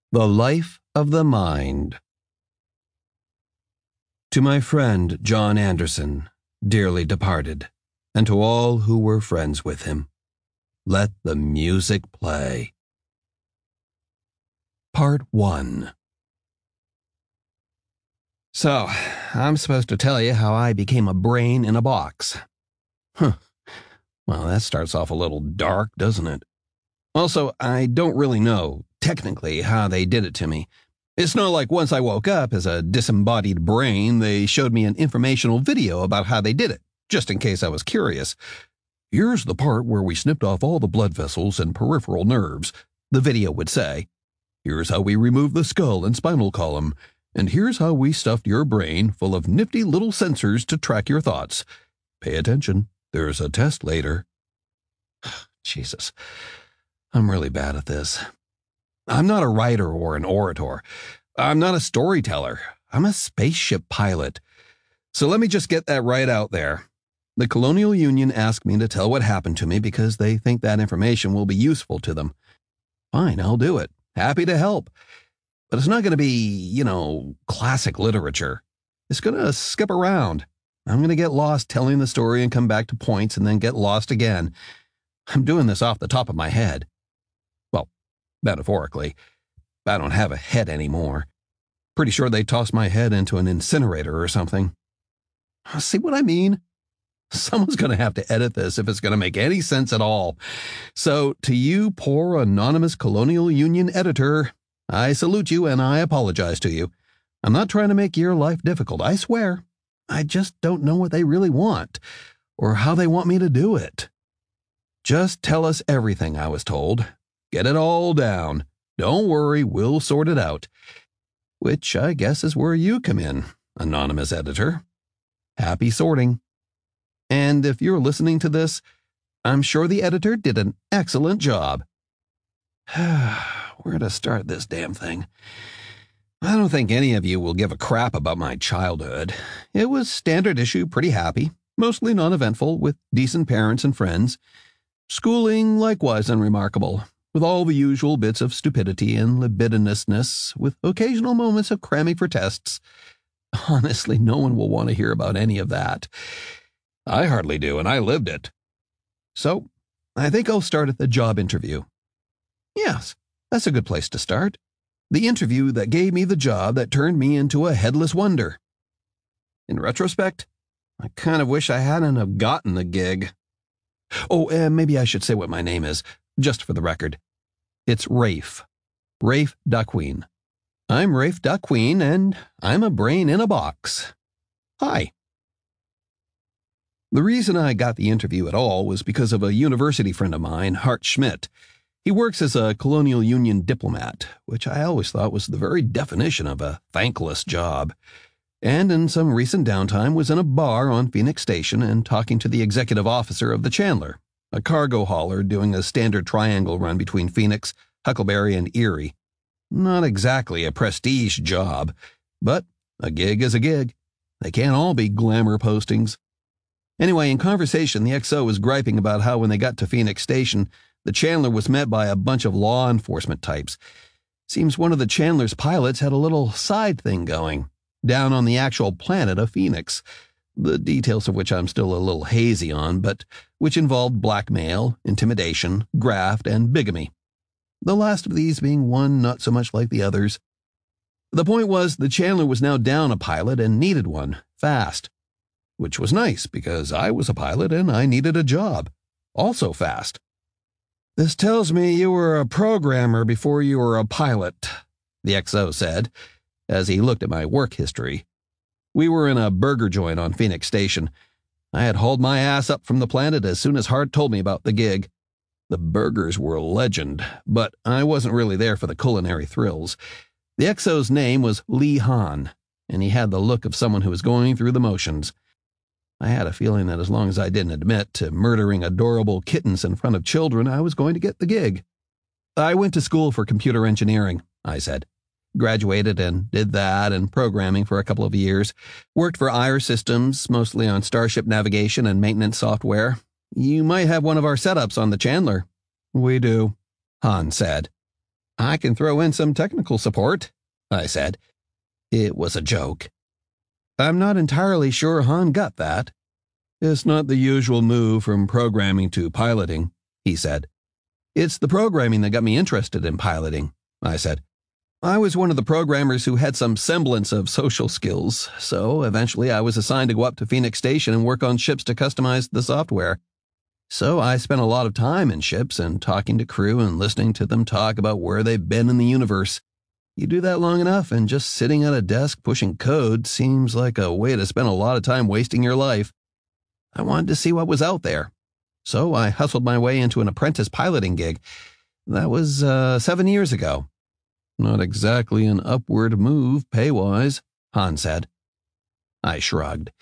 The Life of the Mind. To my friend John Anderson, dearly departed, and to all who were friends with him, let the music play. Part 1. So, I'm supposed to tell you how I became a brain in a box. Well, that starts off a little dark, doesn't it? Also, I don't really know, technically, how they did it to me. It's not like once I woke up as a disembodied brain, they showed me an informational video about how they did it, just in case I was curious. Here's the part where we snipped off all the blood vessels and peripheral nerves, the video would say. Here's how we removed the skull and spinal column. And here's how we stuffed your brain full of nifty little sensors to track your thoughts. Pay attention. There's a test later. Jesus. I'm really bad at this. I'm not a writer or an orator. I'm not a storyteller. I'm a spaceship pilot. So let me just get that right out there. The Colonial Union asked me to tell what happened to me because they think that information will be useful to them. Fine, I'll do it. Happy to help. But it's not going to be, classic literature. It's going to skip around. I'm going to get lost telling the story and come back to points and then get lost again. I'm doing this off the top of my head. Well, metaphorically. I don't have a head anymore. Pretty sure they tossed my head into an incinerator or something. See what I mean? Someone's going to have to edit this if it's going to make any sense at all. So, to you poor anonymous Colonial Union editor, I salute you and I apologize to you. I'm not trying to make your life difficult, I swear. I just don't know what they really want, or how they want me to do it. Just tell us everything, I was told. Get it all down. Don't worry, we'll sort it out. Which I guess is where you come in, anonymous editor. Happy sorting. And if you're listening to this, I'm sure the editor did an excellent job. Where to start this damn thing? I don't think any of you will give a crap about my childhood. It was standard issue, pretty happy, mostly non-eventful, with decent parents and friends. Schooling, likewise unremarkable, with all the usual bits of stupidity and libidinousness, with occasional moments of cramming for tests. Honestly, no one will want to hear about any of that. I hardly do, and I lived it. So, I think I'll start at the job interview. Yes, that's a good place to start. The interview that gave me the job that turned me into a headless wonder. In retrospect, I kind of wish I hadn't have gotten the gig. Oh, maybe I should say what my name is, just for the record. It's Rafe. Rafe Daquin. I'm Rafe Daquin, and I'm a brain in a box. Hi. The reason I got the interview at all was because of a university friend of mine, Hart Schmidt. He works as a Colonial Union diplomat, which I always thought was the very definition of a thankless job. And in some recent downtime was in a bar on Phoenix Station and talking to the executive officer of the Chandler, a cargo hauler doing a standard triangle run between Phoenix, Huckleberry, and Erie. Not exactly a prestige job, but a gig is a gig. They can't all be glamour postings. Anyway, in conversation, the XO was griping about how when they got to Phoenix Station, the Chandler was met by a bunch of law enforcement types. Seems one of the Chandler's pilots had a little side thing going, down on the actual planet of Phoenix, the details of which I'm still a little hazy on, but which involved blackmail, intimidation, graft, and bigamy. The last of these being one not so much like the others. The point was, the Chandler was now down a pilot and needed one, fast. Which was nice, because I was a pilot and I needed a job. Also fast. This tells me you were a programmer before you were a pilot, the XO said, as he looked at my work history. We were in a burger joint on Phoenix Station. I had hauled my ass up from the planet as soon as Hart told me about the gig. The burgers were a legend, but I wasn't really there for the culinary thrills. The XO's name was Lee Hahn, and he had the look of someone who was going through the motions. I had a feeling that as long as I didn't admit to murdering adorable kittens in front of children, I was going to get the gig. I went to school for computer engineering, I said. Graduated and did that and programming for a couple of years. Worked for IR Systems, mostly on Starship navigation and maintenance software. You might have one of our setups on the Chandler. We do, Hahn said. I can throw in some technical support, I said. It was a joke. I'm not entirely sure Han got that. It's not the usual move from programming to piloting, he said. It's the programming that got me interested in piloting, I said. I was one of the programmers who had some semblance of social skills, so eventually I was assigned to go up to Phoenix Station and work on ships to customize the software. So I spent a lot of time in ships and talking to crew and listening to them talk about where they've been in the universe. You do that long enough and just sitting at a desk pushing code seems like a way to spend a lot of time wasting your life. I wanted to see what was out there. So I hustled my way into an apprentice piloting gig. That was 7 years ago. Not exactly an upward move pay-wise, Han said. I shrugged.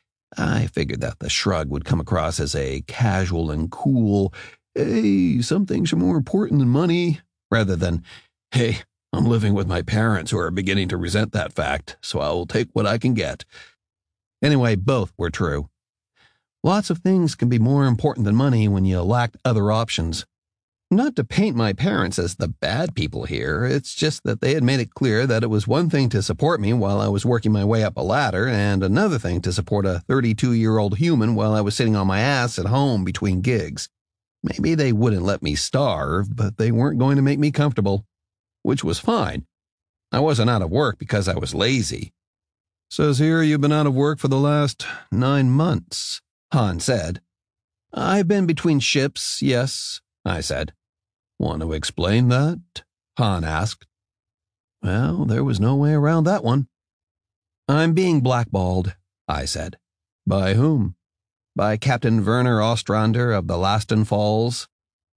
I figured that the shrug would come across as a casual and cool, hey, some things are more important than money, rather than, hey, I'm living with my parents who are beginning to resent that fact, so I will take what I can get. Anyway, both were true. Lots of things can be more important than money when you lack other options. Not to paint my parents as the bad people here, it's just that they had made it clear that it was one thing to support me while I was working my way up a ladder, and another thing to support a 32-year-old human while I was sitting on my ass at home between gigs. Maybe they wouldn't let me starve, but they weren't going to make me comfortable, which was fine. I wasn't out of work because I was lazy. Says here you've been out of work for the last 9 months, Han said. I've been between ships, yes, I said. Want to explain that? Han asked. Well, there was no way around that one. I'm being blackballed, I said. By whom? By Captain Werner Ostrander of the Laston Falls.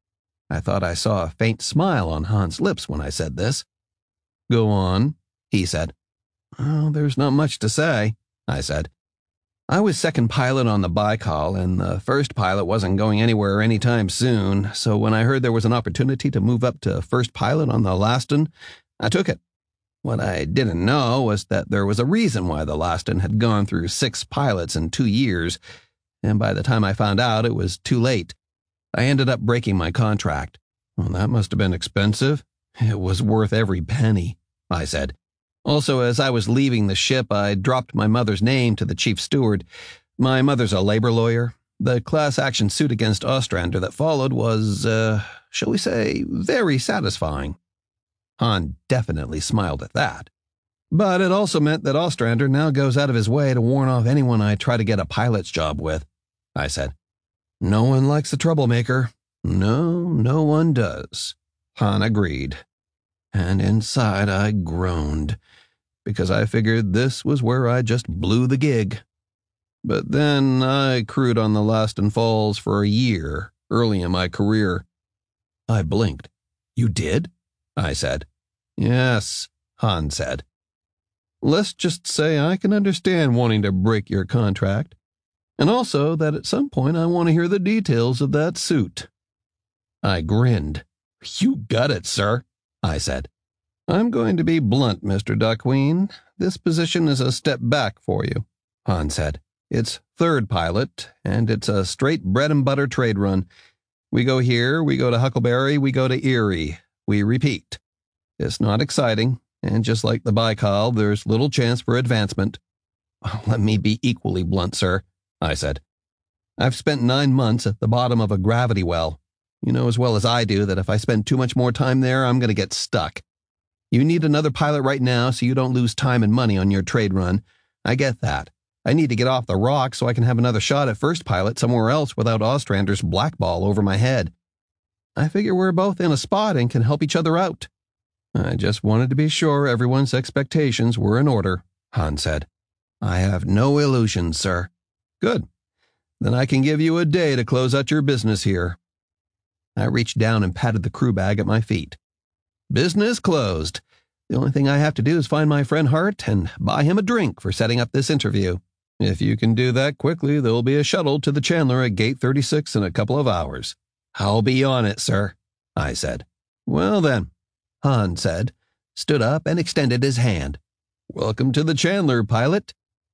I thought I saw a faint smile on Han's lips when I said this. Go on, he said. Oh, there's not much to say, I said. I was second pilot on the Baikal, and the first pilot wasn't going anywhere anytime soon, so when I heard there was an opportunity to move up to first pilot on the Laston, I took it. What I didn't know was that there was a reason why the Laston had gone through 6 pilots in 2 years, and by the time I found out, it was too late. I ended up breaking my contract. Well, that must have been expensive. It was worth every penny, I said. Also, as I was leaving the ship, I dropped my mother's name to the chief steward. My mother's a labor lawyer. The class action suit against Ostrander that followed was, shall we say, very satisfying. Han definitely smiled at that. But it also meant that Ostrander now goes out of his way to warn off anyone I try to get a pilot's job with, I said. No one likes a troublemaker. No, no one does. Han agreed. And inside I groaned, because I figured this was where I just blew the gig. But then I crewed on the Laston Falls for a year, early in my career. I blinked. You did? I said. Yes, Han said. Let's just say I can understand wanting to break your contract, and also that at some point I want to hear the details of that suit. I grinned. You got it, sir, I said. I'm going to be blunt, Mr. Duckween. This position is a step back for you, Han said. It's third pilot, and it's a straight bread-and-butter trade run. We go here, we go to Huckleberry, we go to Erie. We repeat. It's not exciting, and just like the Baikal, there's little chance for advancement. Let me be equally blunt, sir, I said. I've spent 9 months at the bottom of a gravity well. You know as well as I do that if I spend too much more time there, I'm going to get stuck. You need another pilot right now so you don't lose time and money on your trade run. I get that. I need to get off the rock so I can have another shot at first pilot somewhere else without Ostrander's blackball over my head. I figure we're both in a spot and can help each other out. I just wanted to be sure everyone's expectations were in order, Han said. I have no illusions, sir. Good. Then I can give you a day to close out your business here. I reached down and patted the crew bag at my feet. Business closed. The only thing I have to do is find my friend Hart and buy him a drink for setting up this interview. If you can do that quickly, there'll be a shuttle to the Chandler at gate 36 in a couple of hours. I'll be on it, sir, I said. Well then, Han said, stood up and extended his hand. Welcome to the Chandler, pilot.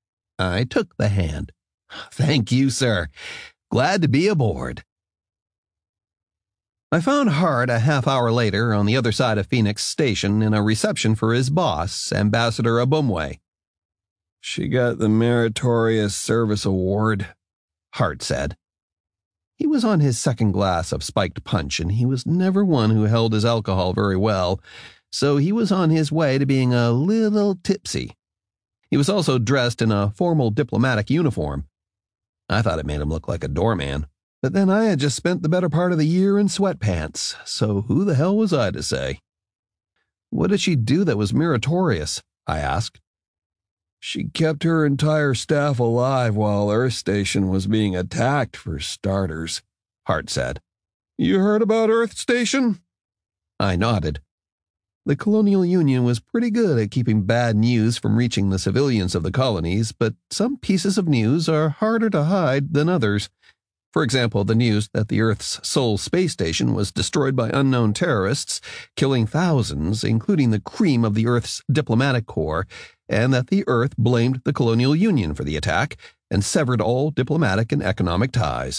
I took the hand. Thank you, sir. Glad to be aboard. I found Hart a half-hour later on the other side of Phoenix Station in a reception for his boss, Ambassador Abumwe. "She got the Meritorious Service Award," Hart said. He was on his second glass of spiked punch, and he was never one who held his alcohol very well, so he was on his way to being a little tipsy. He was also dressed in a formal diplomatic uniform. I thought it made him look like a doorman. But then I had just spent the better part of the year in sweatpants, so who the hell was I to say? "What did she do that was meritorious?" I asked. "She kept her entire staff alive while Earth Station was being attacked, for starters," Hart said. "You heard about Earth Station?" I nodded. The Colonial Union was pretty good at keeping bad news from reaching the civilians of the colonies, but some pieces of news are harder to hide than others. For example, the news that the Earth's sole space station was destroyed by unknown terrorists, killing thousands, including the cream of the Earth's diplomatic corps, and that the Earth blamed the Colonial Union for the attack and severed all diplomatic and economic ties.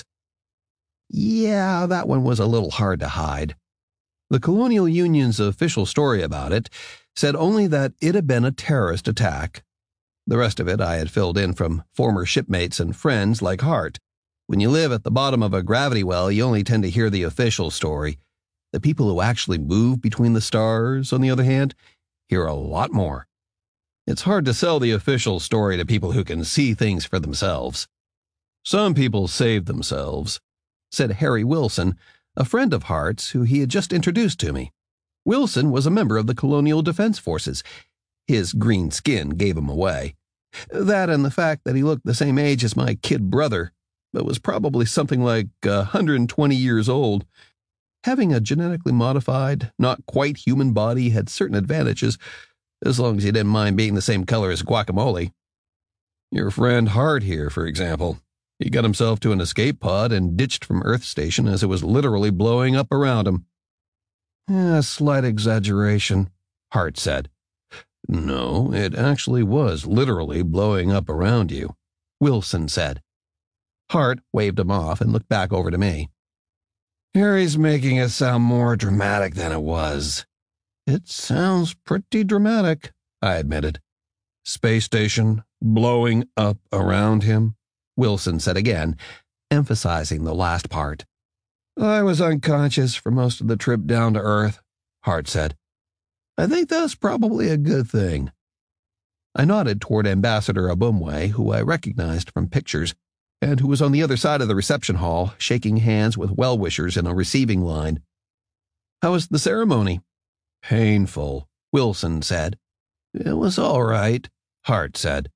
Yeah, that one was a little hard to hide. The Colonial Union's official story about it said only that it had been a terrorist attack. The rest of it I had filled in from former shipmates and friends like Hart. When you live at the bottom of a gravity well, you only tend to hear the official story. The people who actually move between the stars, on the other hand, hear a lot more. It's hard to sell the official story to people who can see things for themselves. "Some people save themselves," said Harry Wilson, a friend of Hart's who he had just introduced to me. Wilson was a member of the Colonial Defense Forces. His green skin gave him away. That and the fact that he looked the same age as my kid brother, but was probably something like 120 years old. Having a genetically modified, not quite human body had certain advantages, as long as you didn't mind being the same color as guacamole. Your friend Hart here, for example. He got himself to an escape pod and ditched from Earth Station as it was literally blowing up around him. A slight exaggeration, Hart said. No, it actually was literally blowing up around you, Wilson said. Hart waved him off and looked back over to me. Harry's making it sound more dramatic than it was. It sounds pretty dramatic, I admitted. Space station blowing up around him, Wilson said again, emphasizing the last part. I was unconscious for most of the trip down to Earth, Hart said. I think that's probably a good thing. I nodded toward Ambassador Abumwe, who I recognized from pictures, and who was on the other side of the reception hall, shaking hands with well-wishers in a receiving line. How was the ceremony? Painful, Wilson said. It was all right, Hart said.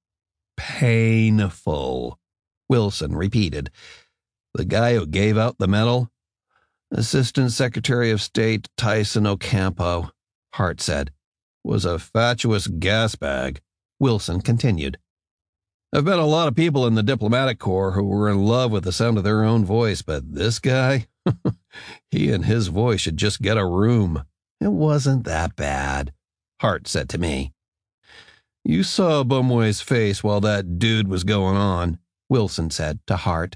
Painful, Wilson repeated. The guy who gave out the medal? Assistant Secretary of State Tyson Ocampo, Hart said. Was a fatuous gas bag, Wilson continued. I've met a lot of people in the diplomatic corps who were in love with the sound of their own voice, but this guy, he and his voice should just get a room. It wasn't that bad, Hart said to me. You saw Bumway's face while that dude was going on, Wilson said to Hart.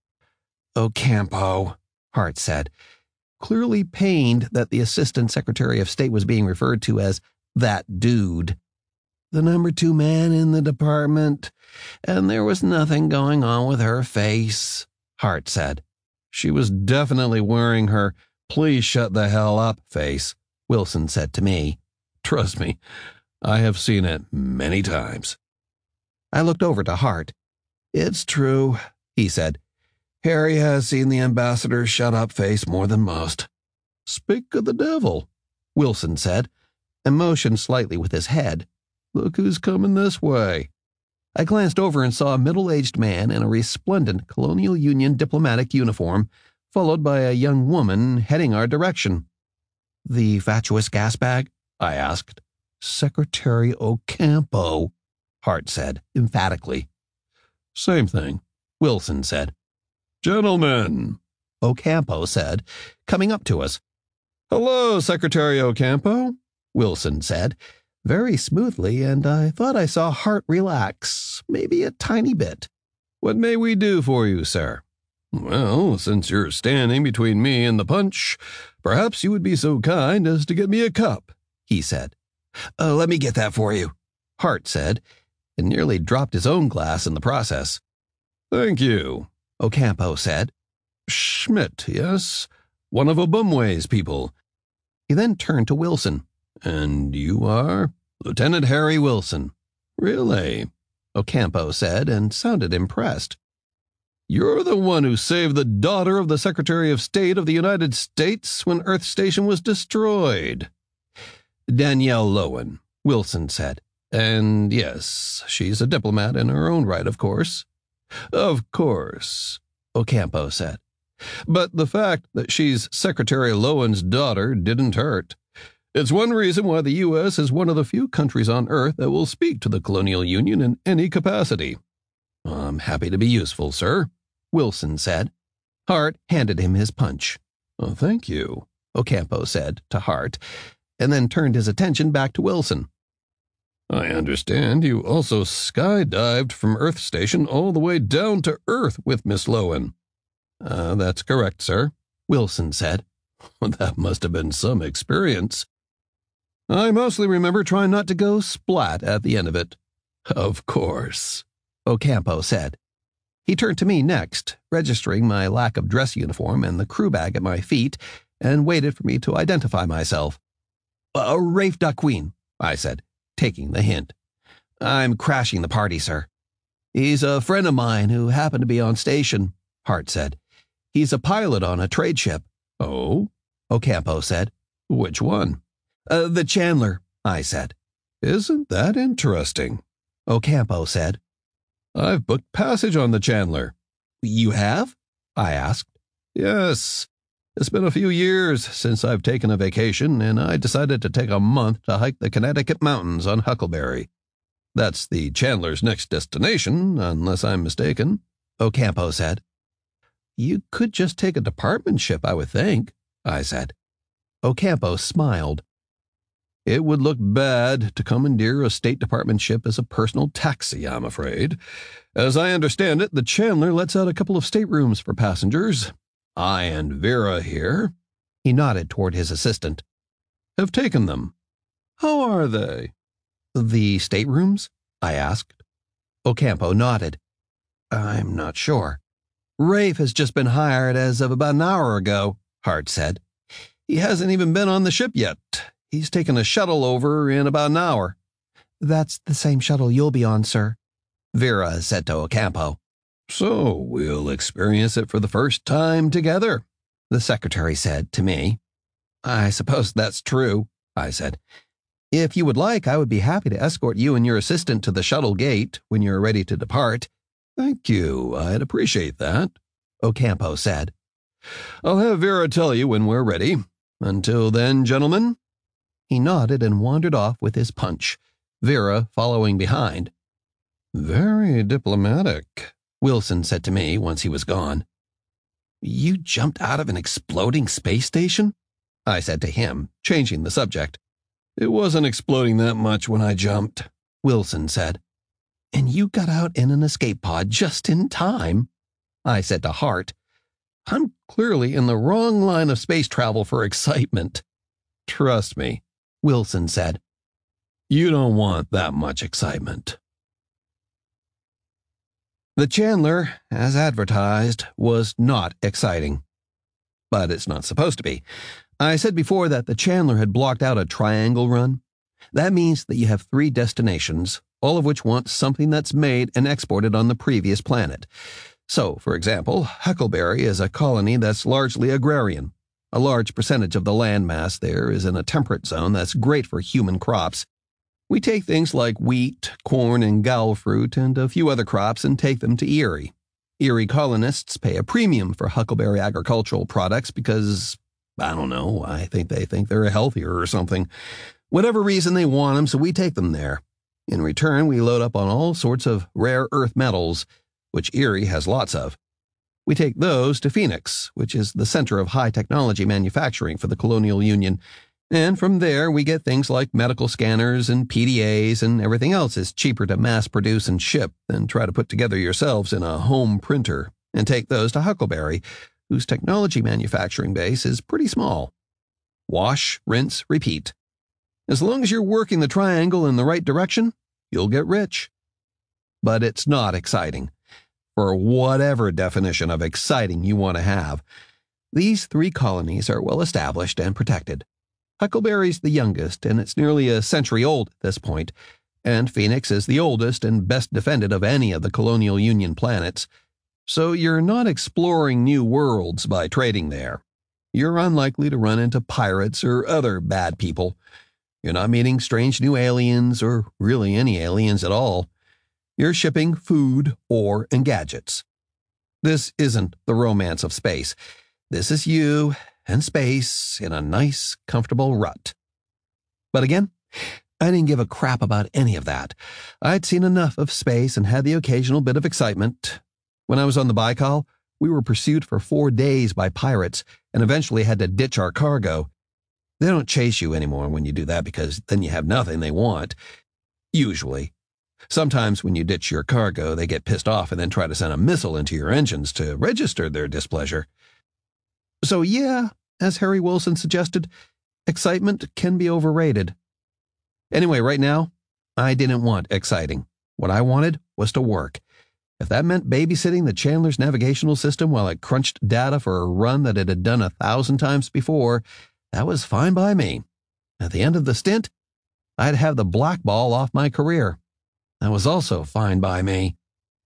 Ocampo, Hart said, clearly pained that the Assistant Secretary of State was being referred to as that dude. The number 2 man in the department, and there was nothing going on with her face, Hart said. She was definitely wearing her please shut the hell up face, Wilson said to me. Trust me, I have seen it many times. I looked over to Hart. It's true, he said. Harry has seen the ambassador's shut up face more than most. Speak of the devil, Wilson said, and motioned slightly with his head. Look who's coming this way. I glanced over and saw a middle-aged man in a resplendent Colonial Union diplomatic uniform, followed by a young woman heading our direction. The fatuous gas bag? I asked. Secretary Ocampo, Hart said, emphatically. Same thing, Wilson said. Gentlemen, Ocampo said, coming up to us. Hello, Secretary Ocampo, Wilson said, very smoothly, and I thought I saw Hart relax, maybe a tiny bit. What may we do for you, sir? Well, since you're standing between me and the punch, Perhaps you would be so kind as to get me a cup, he said. Let me get that for you, Hart said, and nearly dropped his own glass in the process. Thank you, Ocampo said. Schmidt, yes, one of Obumway's people. He then turned to Wilson. And you are? Lieutenant Harry Wilson. Really? Ocampo said, and sounded impressed. You're the one who saved the daughter of the Secretary of State of the United States when Earth Station was destroyed. Danielle Lowen, Wilson said. And yes, she's a diplomat in her own right, of course. Of course, Ocampo said. But the fact that she's Secretary Lowen's daughter didn't hurt. It's one reason why the U.S. is one of the few countries on Earth that will speak to the Colonial Union in any capacity. I'm happy to be useful, sir, Wilson said. Hart handed him his punch. Oh, thank you, Ocampo said to Hart, and then turned his attention back to Wilson. I understand you also skydived from Earth Station all the way down to Earth with Miss Lowen. That's correct, sir, Wilson said. That must have been some experience. I mostly remember trying not to go splat at the end of it. Of course, Ocampo said. He turned to me next, registering my lack of dress uniform and the crew bag at my feet, and waited for me to identify myself. Rafe Duquesne, I said, taking the hint. I'm crashing the party, sir. He's a friend of mine who happened to be on station, Hart said. He's a pilot on a trade ship. Oh? Ocampo said. Which one? The Chandler, I said. Isn't that interesting? Ocampo said. I've booked passage on the Chandler. You have? I asked. Yes. It's been a few years since I've taken a vacation, and I decided to take a month to hike the Connecticut mountains on Huckleberry. That's the Chandler's next destination, unless I'm mistaken, Ocampo said. You could just take a department ship, I would think, I said. Ocampo smiled. It would look bad to commandeer a State Department ship as a personal taxi, I'm afraid. As I understand it, the Chandler lets out a couple of staterooms for passengers. I and Vera here, he nodded toward his assistant, have taken them. How are they? The staterooms? I asked. Ocampo nodded. I'm not sure. Rafe has just been hired as of about an hour ago, Hart said. He hasn't even been on the ship yet. He's taken a shuttle over in about an hour. That's the same shuttle you'll be on, sir, Vera said to Ocampo. So we'll experience it for the first time together, the secretary said to me. I suppose that's true, I said. If you would like, I would be happy to escort you and your assistant to the shuttle gate when you're ready to depart. Thank you, I'd appreciate that, Ocampo said. I'll have Vera tell you when we're ready. Until then, gentlemen. He nodded and wandered off with his punch, Vera following behind. Very diplomatic, Wilson said to me once he was gone. You jumped out of an exploding space station? I said to him, changing the subject. It wasn't exploding that much when I jumped, Wilson said. And you got out in an escape pod just in time, I said to Hart. I'm clearly in the wrong line of space travel for excitement. Trust me, Wilson said. You don't want that much excitement. The Chandler, as advertised, was not exciting. But it's not supposed to be. I said before that the Chandler had blocked out a triangle run. That means that you have 3 destinations, all of which want something that's made and exported on the previous planet. So, for example, Huckleberry is a colony that's largely agrarian. A large percentage of the land mass there is in a temperate zone that's great for human crops. We take things like wheat, corn, and gall fruit and a few other crops and take them to Erie. Erie colonists pay a premium for Huckleberry agricultural products because, I don't know, I think they think they're healthier or something. Whatever reason they want them, so we take them there. In return, we load up on all sorts of rare earth metals, which Erie has lots of. We take those to Phoenix, which is the center of high-technology manufacturing for the Colonial Union, and from there we get things like medical scanners and PDAs, and everything else is cheaper to mass-produce and ship than try to put together yourselves in a home printer, and take those to Huckleberry, whose technology manufacturing base is pretty small. Wash, rinse, repeat. As long as you're working the triangle in the right direction, you'll get rich. But it's not exciting. For whatever definition of exciting you want to have, these 3 colonies are well established and protected. Huckleberry's the youngest, and it's nearly a century old at this point, and Phoenix is the oldest and best defended of any of the Colonial Union planets, so you're not exploring new worlds by trading there. You're unlikely to run into pirates or other bad people. You're not meeting strange new aliens or really any aliens at all. You're shipping food, ore, and gadgets. This isn't the romance of space. This is you and space in a nice, comfortable rut. But again, I didn't give a crap about any of that. I'd seen enough of space and had the occasional bit of excitement. When I was on the Baikal, we were pursued for 4 days by pirates and eventually had to ditch our cargo. They don't chase you anymore when you do that because then you have nothing they want. Usually. Sometimes when you ditch your cargo, they get pissed off and then try to send a missile into your engines to register their displeasure. So yeah, as Harry Wilson suggested, excitement can be overrated. Anyway, right now, I didn't want exciting. What I wanted was to work. If that meant babysitting the Chandler's navigational system while it crunched data for a run that it had done 1,000 times before, that was fine by me. At the end of the stint, I'd have the blackball off my career. That was also fine by me.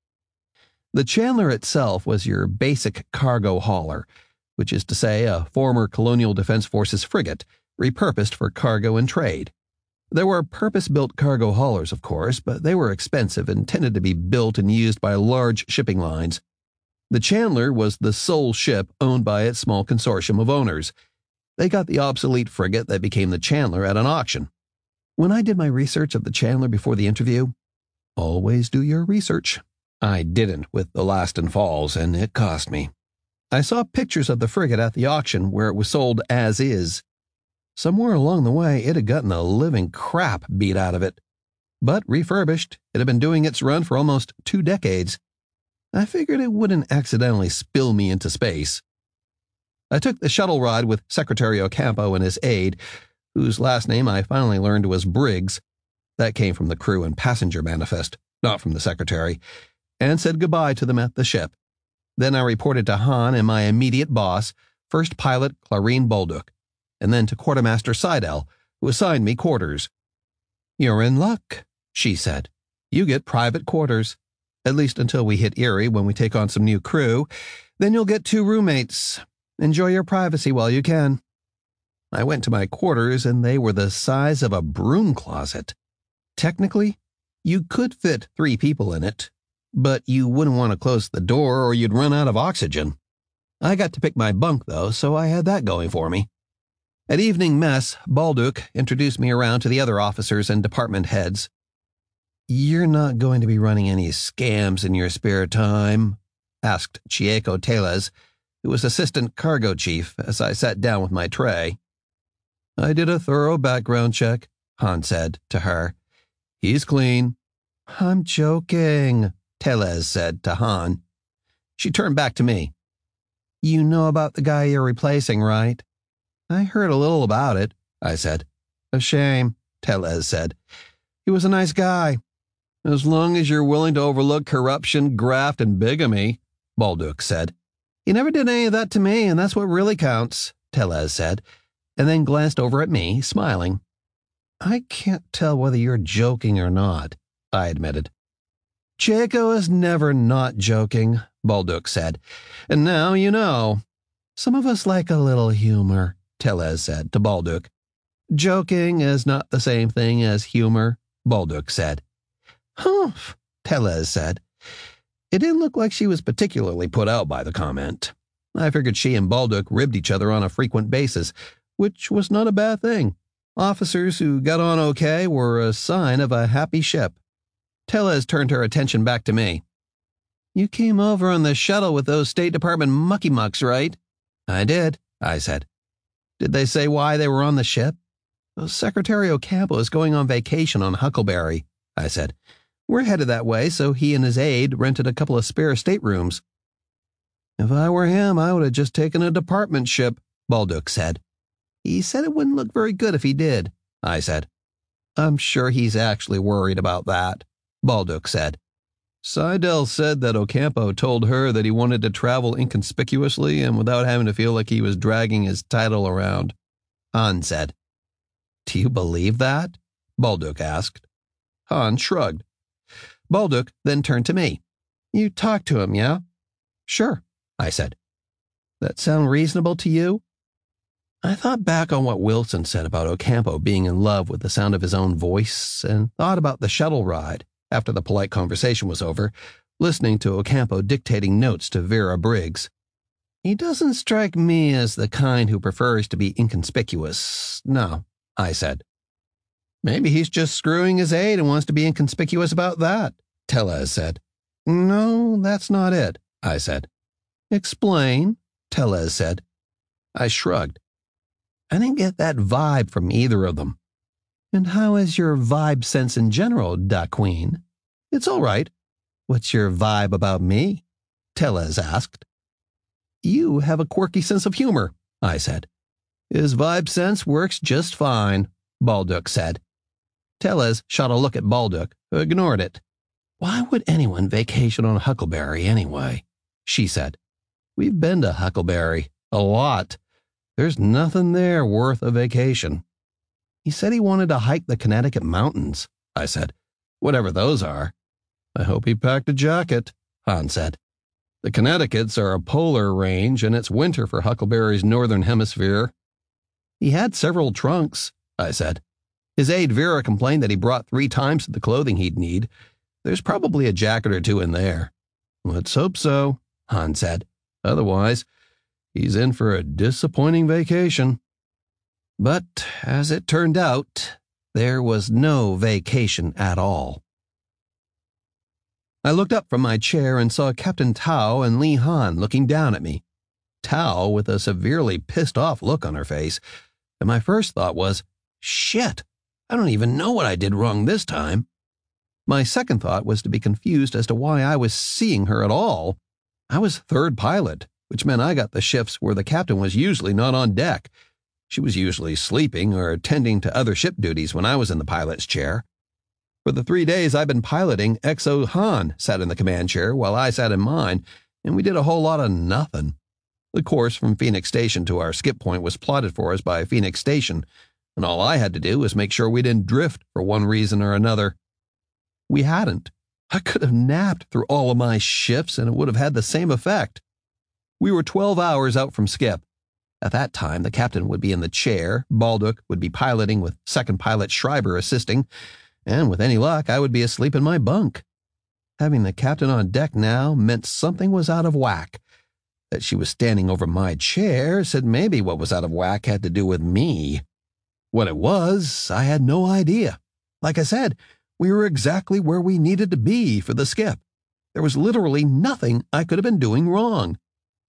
The Chandler itself was your basic cargo hauler, which is to say a former Colonial Defense Forces frigate, repurposed for cargo and trade. There were purpose-built cargo haulers, of course, but they were expensive and tended to be built and used by large shipping lines. The Chandler was the sole ship owned by its small consortium of owners. They got the obsolete frigate that became the Chandler at an auction. When I did my research of the Chandler before the interview, always do your research. I didn't with the Laston Falls, and it cost me. I saw pictures of the frigate at the auction where it was sold as is. Somewhere along the way, it had gotten the living crap beat out of it. But refurbished, it had been doing its run for almost 2 decades. I figured it wouldn't accidentally spill me into space. I took the shuttle ride with Secretary Ocampo and his aide, whose last name I finally learned was Briggs. That came from the crew and passenger manifest, not from the secretary, and said goodbye to them at the ship. Then I reported to Han and my immediate boss, First Pilot Clarine Bolduc, and then to Quartermaster Seidel, who assigned me quarters. "You're in luck," she said. "You get private quarters, at least until we hit Erie when we take on some new crew. Then you'll get 2 roommates. Enjoy your privacy while you can." I went to my quarters, and they were the size of a broom closet. Technically, you could fit 3 people in it, but you wouldn't want to close the door or you'd run out of oxygen. I got to pick my bunk, though, so I had that going for me. At evening mess, Bolduc introduced me around to the other officers and department heads. "You're not going to be running any scams in your spare time?" asked Chieko Teles, who was assistant cargo chief, as I sat down with my tray. "I did a thorough background check," Han said to her. "He's clean." "I'm joking," Teles said to Han. She turned back to me. "You know about the guy you're replacing, right?" "I heard a little about it," I said. "A shame," Teles said. "He was a nice guy." "As long as you're willing to overlook corruption, graft, and bigamy," Bolduc said. "He never did any of that to me, and that's what really counts," Teles said, and then glanced over at me, smiling. "I can't tell whether you're joking or not," I admitted. "Chieko is never not joking," Bolduc said. "And now you know." "Some of us like a little humor," Teles said to Bolduc. "Joking is not the same thing as humor," Bolduc said. "Humph," Teles said. It didn't look like she was particularly put out by the comment. I figured she and Bolduc ribbed each other on a frequent basis, which was not a bad thing. Officers who got on okay were a sign of a happy ship. Teles turned her attention back to me. "You came over on the shuttle with those State Department mucky mucks, right?" "I did," I said. "Did they say why they were on the ship?" "Well, Secretary Ocampo is going on vacation on Huckleberry," I said. "We're headed that way, so he and his aide rented a couple of spare staterooms." "If I were him, I would have just taken a department ship," Bolduc said. He said it wouldn't look very good if he did, I said. I'm sure he's actually worried about that, Baldock said. Seidel said that Ocampo told her that he wanted to travel inconspicuously and without having to feel like he was dragging his title around, Han said. Do you believe that? Baldock asked. Han shrugged. Baldock then turned to me. You talked to him, yeah? Sure, I said. That sound reasonable to you? I thought back on what Wilson said about Ocampo being in love with the sound of his own voice and thought about the shuttle ride after the polite conversation was over, listening to Ocampo dictating notes to Vera Briggs. He doesn't strike me as the kind who prefers to be inconspicuous. No, I said. Maybe he's just screwing his aide and wants to be inconspicuous about that, Tellez said. No, that's not it, I said. Explain, Tellez said. I shrugged. I didn't get that vibe from either of them. And how is your vibe sense in general, Da Queen? It's all right. What's your vibe about me? Tellez asked. You have a quirky sense of humor, I said. His vibe sense works just fine, Baldock said. Tellez shot a look at Baldock, who ignored it. Why would anyone vacation on Huckleberry anyway? She said. We've been to Huckleberry. A lot. There's nothing there worth a vacation. He said he wanted to hike the Connecticut mountains, I said. Whatever those are. I hope he packed a jacket, Han said. The Connecticut's are a polar range, and it's winter for Huckleberry's northern hemisphere. He had several trunks, I said. His aide Vera complained that he brought 3 times the clothing he'd need. There's probably a jacket or 2 in there. Let's hope so, Han said. Otherwise, he's in for a disappointing vacation. But, as it turned out, there was no vacation at all. I looked up from my chair and saw Captain Tao and Li Han looking down at me. Tao with a severely pissed-off look on her face, and my first thought was, shit, I don't even know what I did wrong this time. My second thought was to be confused as to why I was seeing her at all. I was third pilot, which meant I got the shifts where the captain was usually not on deck. She was usually sleeping or attending to other ship duties when I was in the pilot's chair. For the 3 days I've been piloting, XO Han sat in the command chair while I sat in mine, and we did a whole lot of nothing. The course from Phoenix Station to our skip point was plotted for us by Phoenix Station, and all I had to do was make sure we didn't drift for one reason or another. We hadn't. I could have napped through all of my shifts and it would have had the same effect. We were 12 hours out from skip. At that time, the captain would be in the chair, Baldock would be piloting with second pilot Schreiber assisting, and with any luck, I would be asleep in my bunk. Having the captain on deck now meant something was out of whack. That she was standing over my chair said maybe what was out of whack had to do with me. What it was, I had no idea. Like I said, we were exactly where we needed to be for the skip. There was literally nothing I could have been doing wrong.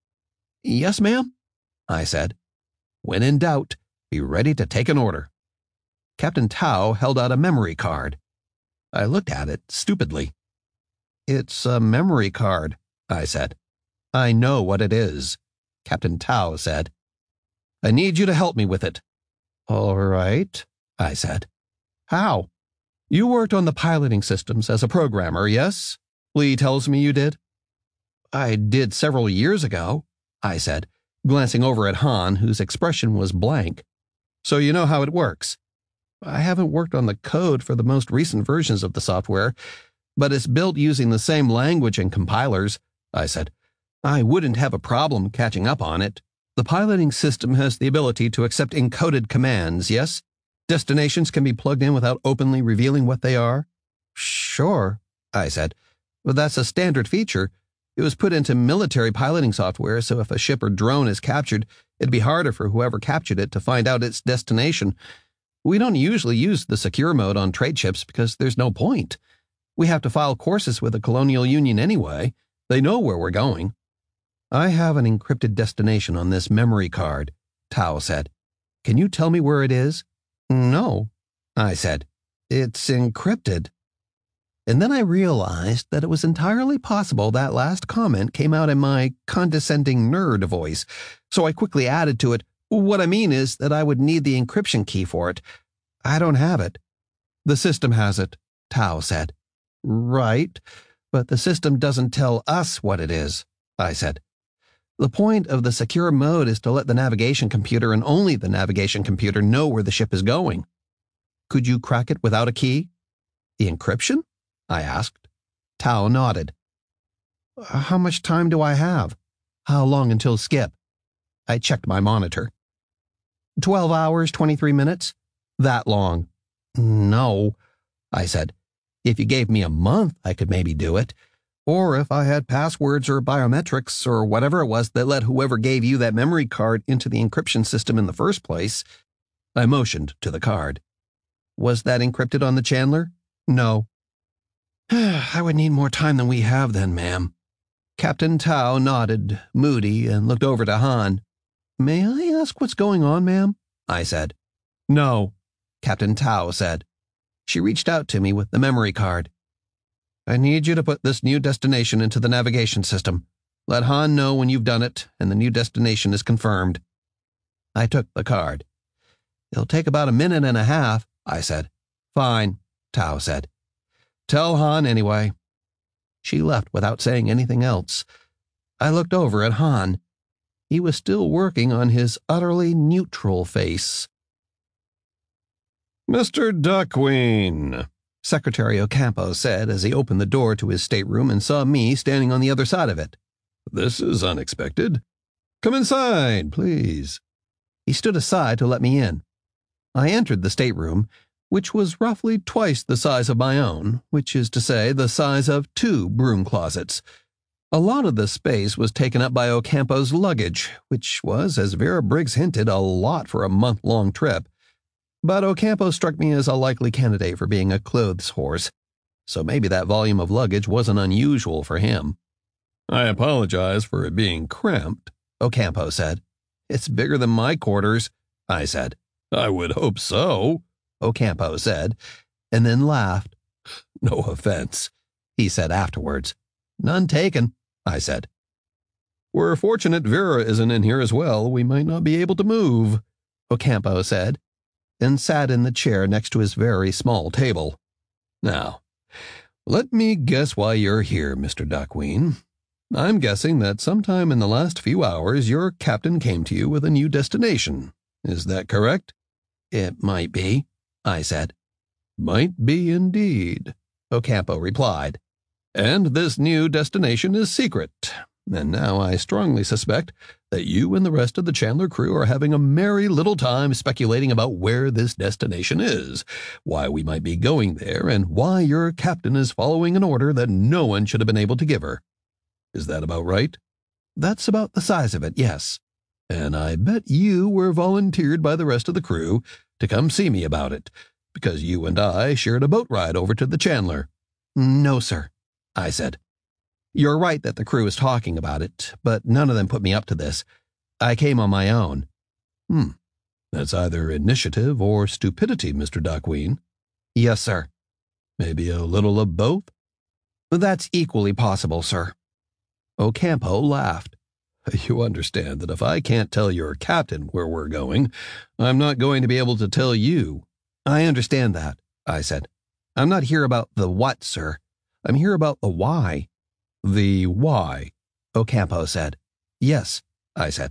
Yes, ma'am, I said. When in doubt, be ready to take an order. Captain Tao held out a memory card. I looked at it stupidly. It's a memory card, I said. I know what it is, Captain Tao said. I need you to help me with it. All right, I said. How? You worked on the piloting systems as a programmer, yes? Lee tells me you did. I did several years ago, I said, glancing over at Han, whose expression was blank. So you know how it works. I haven't worked on the code for the most recent versions of the software, but it's built using the same language and compilers, I said. I wouldn't have a problem catching up on it. The piloting system has the ability to accept encoded commands, yes? Destinations can be plugged in without openly revealing what they are? Sure, I said. But that's a standard feature. It was put into military piloting software, so if a ship or drone is captured, it'd be harder for whoever captured it to find out its destination. We don't usually use the secure mode on trade ships because there's no point. We have to file courses with the Colonial Union anyway. They know where we're going. I have an encrypted destination on this memory card, Tao said. Can you tell me where it is? No, I said. It's encrypted. And then I realized that it was entirely possible that last comment came out in my condescending nerd voice, so I quickly added to it, What I mean is that I would need the encryption key for it. I don't have it. The system has it, Tao said. Right, but the system doesn't tell us what it is, I said. The point of the secure mode is to let the navigation computer and only the navigation computer know where the ship is going. Could you crack it without a key? The encryption? I asked. Tao nodded. How much time do I have? How long until skip? I checked my monitor. 12 hours, 23 minutes? That long. No, I said. If you gave me a month, I could maybe do it. Or if I had passwords or biometrics or whatever it was that let whoever gave you that memory card into the encryption system in the first place. I motioned to the card. Was that encrypted on the Chandler? No. I would need more time than we have then, ma'am. Captain Tao nodded, moody, and looked over to Han. May I ask what's going on, ma'am? I said. No, Captain Tao said. She reached out to me with the memory card. I need you to put this new destination into the navigation system. Let Han know when you've done it and the new destination is confirmed. I took the card. It'll take about a minute and a half, I said. Fine, Tao said. Tell Han anyway. She left without saying anything else. I looked over at Han. He was still working on his utterly neutral face. Mr. Duckween, Secretary Ocampo said as he opened the door to his stateroom and saw me standing on the other side of it. This is unexpected. Come inside, please. He stood aside to let me in. I entered the stateroom, which was roughly twice the size of my own, which is to say the size of 2 broom closets. A lot of the space was taken up by Ocampo's luggage, which was, as Vera Briggs hinted, a lot for a month-long trip. But Ocampo struck me as a likely candidate for being a clothes horse, so maybe that volume of luggage wasn't unusual for him. I apologize for it being cramped, Ocampo said. It's bigger than my quarters, I said. I would hope so, Ocampo said, and then laughed. No offense, he said afterwards. None taken, I said. We're fortunate Vera isn't in here as well. We might not be able to move, Ocampo said, and sat in the chair next to his very small table. Now, let me guess why you're here, Mr. Duckween. I'm guessing that sometime in the last few hours your captain came to you with a new destination. Is that correct? It might be, I said. Might be indeed, Ocampo replied. And this new destination is secret. And now I strongly suspect that you and the rest of the Chandler crew are having a merry little time speculating about where this destination is, why we might be going there, and why your captain is following an order that no one should have been able to give her. Is that about right? That's about the size of it, yes. And I bet you were volunteered by the rest of the crew to come see me about it, because you and I shared a boat ride over to the Chandler. No, sir, I said. You're right that the crew is talking about it, but none of them put me up to this. I came on my own. That's either initiative or stupidity, Mr. Duckween. Yes, sir. Maybe a little of both? That's equally possible, sir. Ocampo laughed. You understand that if I can't tell your captain where we're going, I'm not going to be able to tell you. I understand that, I said. I'm not here about the what, sir. I'm here about the why. The why, Ocampo said. Yes, I said.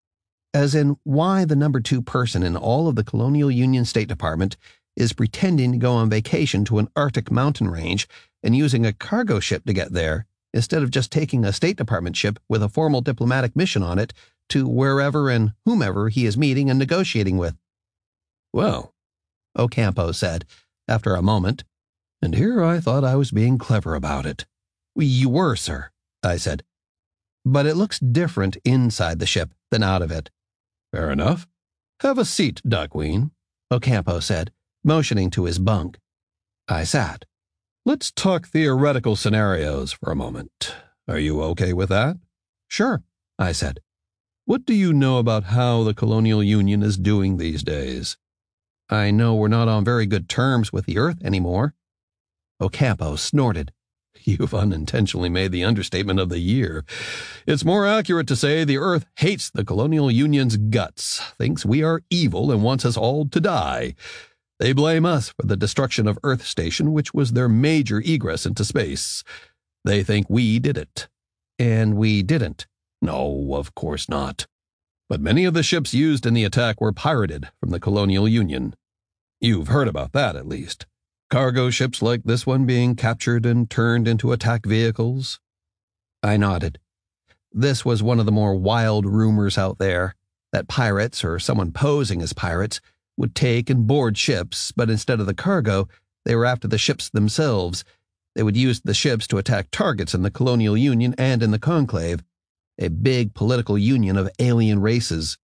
As in why the number 2 person in all of the Colonial Union State Department is pretending to go on vacation to an Arctic mountain range and using a cargo ship to get there, instead of just taking a State Department ship with a formal diplomatic mission on it to wherever and whomever he is meeting and negotiating with. Well, Ocampo said, after a moment, and here I thought I was being clever about it. You were, sir, I said. But it looks different inside the ship than out of it. Fair enough. Have a seat, Duckween, Ocampo said, motioning to his bunk. I sat. Let's talk theoretical scenarios for a moment. Are you okay with that? Sure, I said. What do you know about how the Colonial Union is doing these days? I know we're not on very good terms with the Earth anymore. Ocampo snorted. You've unintentionally made the understatement of the year. It's more accurate to say the Earth hates the Colonial Union's guts, thinks we are evil, and wants us all to die. They blame us for the destruction of Earth Station, which was their major egress into space. They think we did it. And we didn't. No, of course not. But many of the ships used in the attack were pirated from the Colonial Union. You've heard about that, at least. Cargo ships like this one being captured and turned into attack vehicles. I nodded. This was one of the more wild rumors out there, that pirates, or someone posing as pirates, would take and board ships, but instead of the cargo, they were after the ships themselves. They would use the ships to attack targets in the Colonial Union and in the Conclave, a big political union of alien races.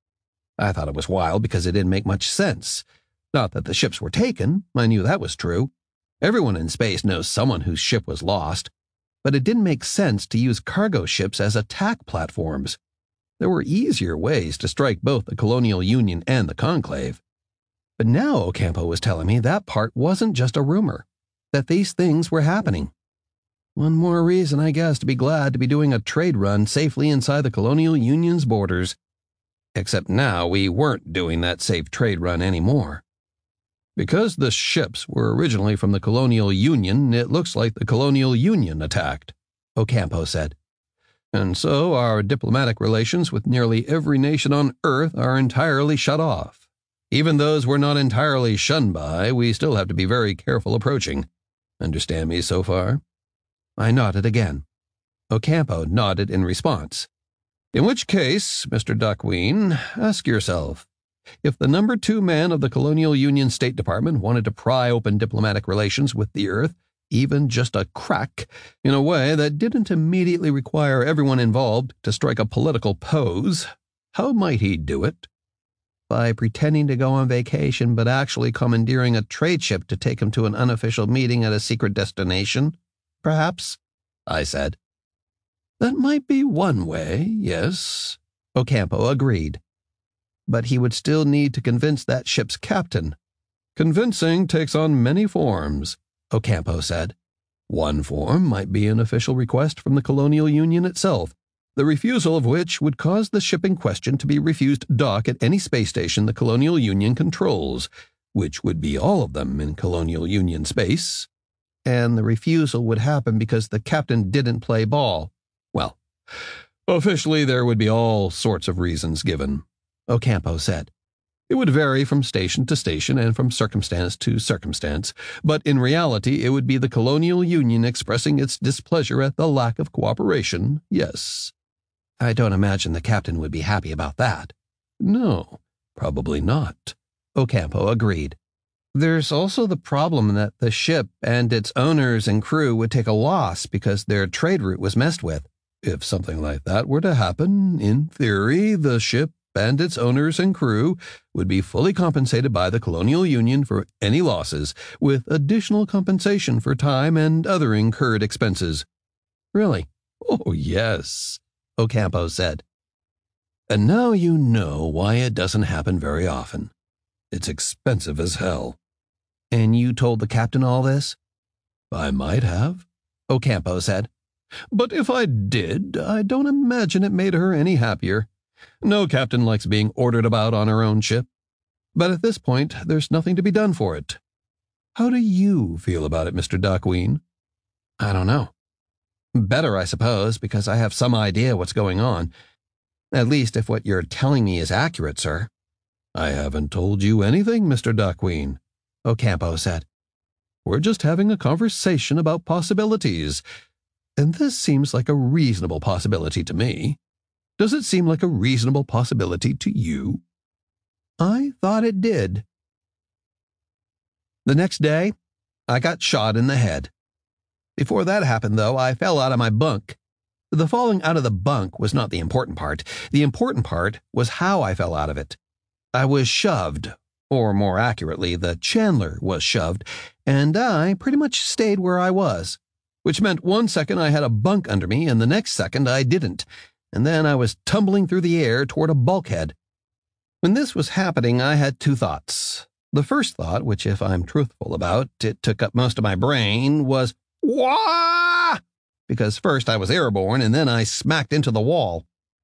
I thought it was wild because it didn't make much sense. Not that the ships were taken, I knew that was true. Everyone in space knows someone whose ship was lost. But it didn't make sense to use cargo ships as attack platforms. There were easier ways to strike both the Colonial Union and the Conclave. But now Ocampo was telling me that part wasn't just a rumor, that these things were happening. One more reason, I guess, to be glad to be doing a trade run safely inside the Colonial Union's borders. Except now we weren't doing that safe trade run anymore. Because the ships were originally from the Colonial Union, it looks like the Colonial Union attacked, Ocampo said. And so our diplomatic relations with nearly every nation on Earth are entirely shut off. Even those we're not entirely shunned by, we still have to be very careful approaching. Understand me so far? I nodded again. Ocampo nodded in response. In which case, Mr. Duckween, ask yourself, if the number 2 man of the Colonial Union State Department wanted to pry open diplomatic relations with the Earth, even just a crack, in a way that didn't immediately require everyone involved to strike a political pose, how might he do it? By pretending to go on vacation but actually commandeering a trade ship to take him to an unofficial meeting at a secret destination, perhaps? I said. That might be one way, yes, Ocampo agreed. But he would still need to convince that ship's captain. Convincing takes on many forms, Ocampo said. One form might be an official request from the Colonial Union itself, the refusal of which would cause the ship in question to be refused dock at any space station the Colonial Union controls, which would be all of them in Colonial Union space. And the refusal would happen because the captain didn't play ball. Well, officially there would be all sorts of reasons given, Ocampo said. It would vary from station to station and from circumstance to circumstance, but in reality it would be the Colonial Union expressing its displeasure at the lack of cooperation, yes. I don't imagine the captain would be happy about that. No, probably not, Ocampo agreed. There's also the problem that the ship and its owners and crew would take a loss because their trade route was messed with. If something like that were to happen, in theory, the ship and its owners and crew would be fully compensated by the Colonial Union for any losses, with additional compensation for time and other incurred expenses. Really? Oh, yes, Ocampo said. And now you know why it doesn't happen very often. It's expensive as hell. And you told the captain all this? I might have, Ocampo said. But if I did, I don't imagine it made her any happier. No captain likes being ordered about on her own ship. But at this point, there's nothing to be done for it. How do you feel about it, Mr. Duckween? I don't know. Better, I suppose, because I have some idea what's going on. At least if what you're telling me is accurate, sir. I haven't told you anything, Mr. Duckween, Ocampo said. We're just having a conversation about possibilities. And this seems like a reasonable possibility to me. Does it seem like a reasonable possibility to you? I thought it did. The next day, I got shot in the head. Before that happened, though, I fell out of my bunk. The falling out of the bunk was not the important part. The important part was how I fell out of it. I was shoved, or more accurately, the Chandler was shoved, and I pretty much stayed where I was, which meant 1 second I had a bunk under me and the next second I didn't, and then I was tumbling through the air toward a bulkhead. When this was happening, I had 2 thoughts. The first thought, which if I'm truthful about, it took up most of my brain, was, "Wah!" because first I was airborne and then I smacked into the wall.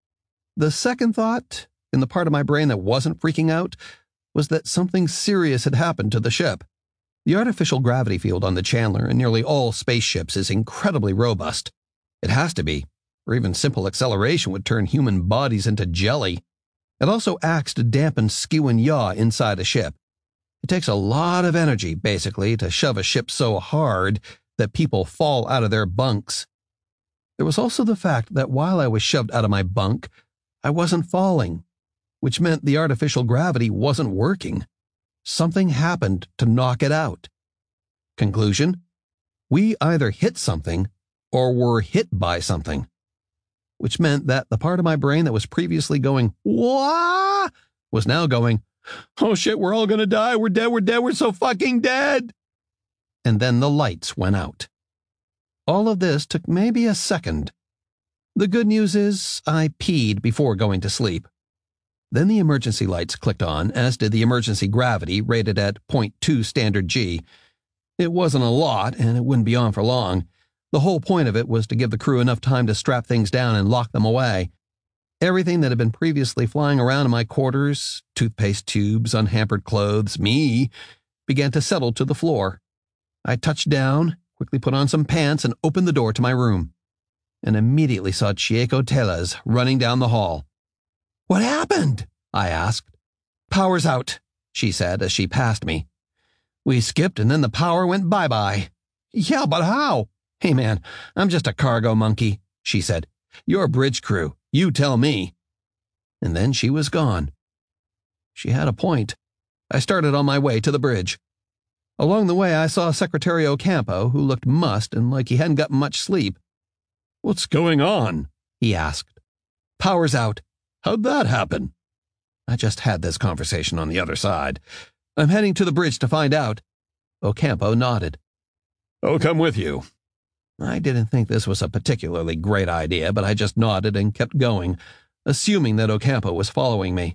The second thought, in the part of my brain that wasn't freaking out, was that something serious had happened to the ship. The artificial gravity field on the Chandler and nearly all spaceships is incredibly robust. It has to be, or even simple acceleration would turn human bodies into jelly. It also acts to dampen skew and yaw inside a ship. It takes a lot of energy, basically, to shove a ship so hard that people fall out of their bunks. There was also the fact that while I was shoved out of my bunk, I wasn't falling, which meant the artificial gravity wasn't working. Something happened to knock it out. Conclusion: we either hit something or were hit by something, which meant that the part of my brain that was previously going, "Wah!" was now going, "Oh shit, we're all gonna die. We're dead, we're so fucking dead." And then the lights went out. All of this took maybe a second. The good news is I peed before going to sleep. Then the emergency lights clicked on, as did the emergency gravity, rated at 0.2 standard G. It wasn't a lot, and it wouldn't be on for long. The whole point of it was to give the crew enough time to strap things down and lock them away. Everything that had been previously flying around in my quarters, toothpaste tubes, unhampered clothes, me, began to settle to the floor. I touched down, quickly put on some pants, and opened the door to my room, and immediately saw Chieko Tellez running down the hall. "What happened?" I asked. "Power's out," she said as she passed me. "We skipped and then the power went bye-bye." "Yeah, but how?" "Hey man, I'm just a cargo monkey," she said. "You're bridge crew. You tell me." And then she was gone. She had a point. I started on my way to the bridge. Along the way, I saw Secretary Ocampo, who looked mussed and like he hadn't gotten much sleep. "What's going on?" he asked. "Power's out." "How'd that happen?" "I just had this conversation on the other side. I'm heading to the bridge to find out." Ocampo nodded. "I'll come with you." I didn't think this was a particularly great idea, but I just nodded and kept going, assuming that Ocampo was following me.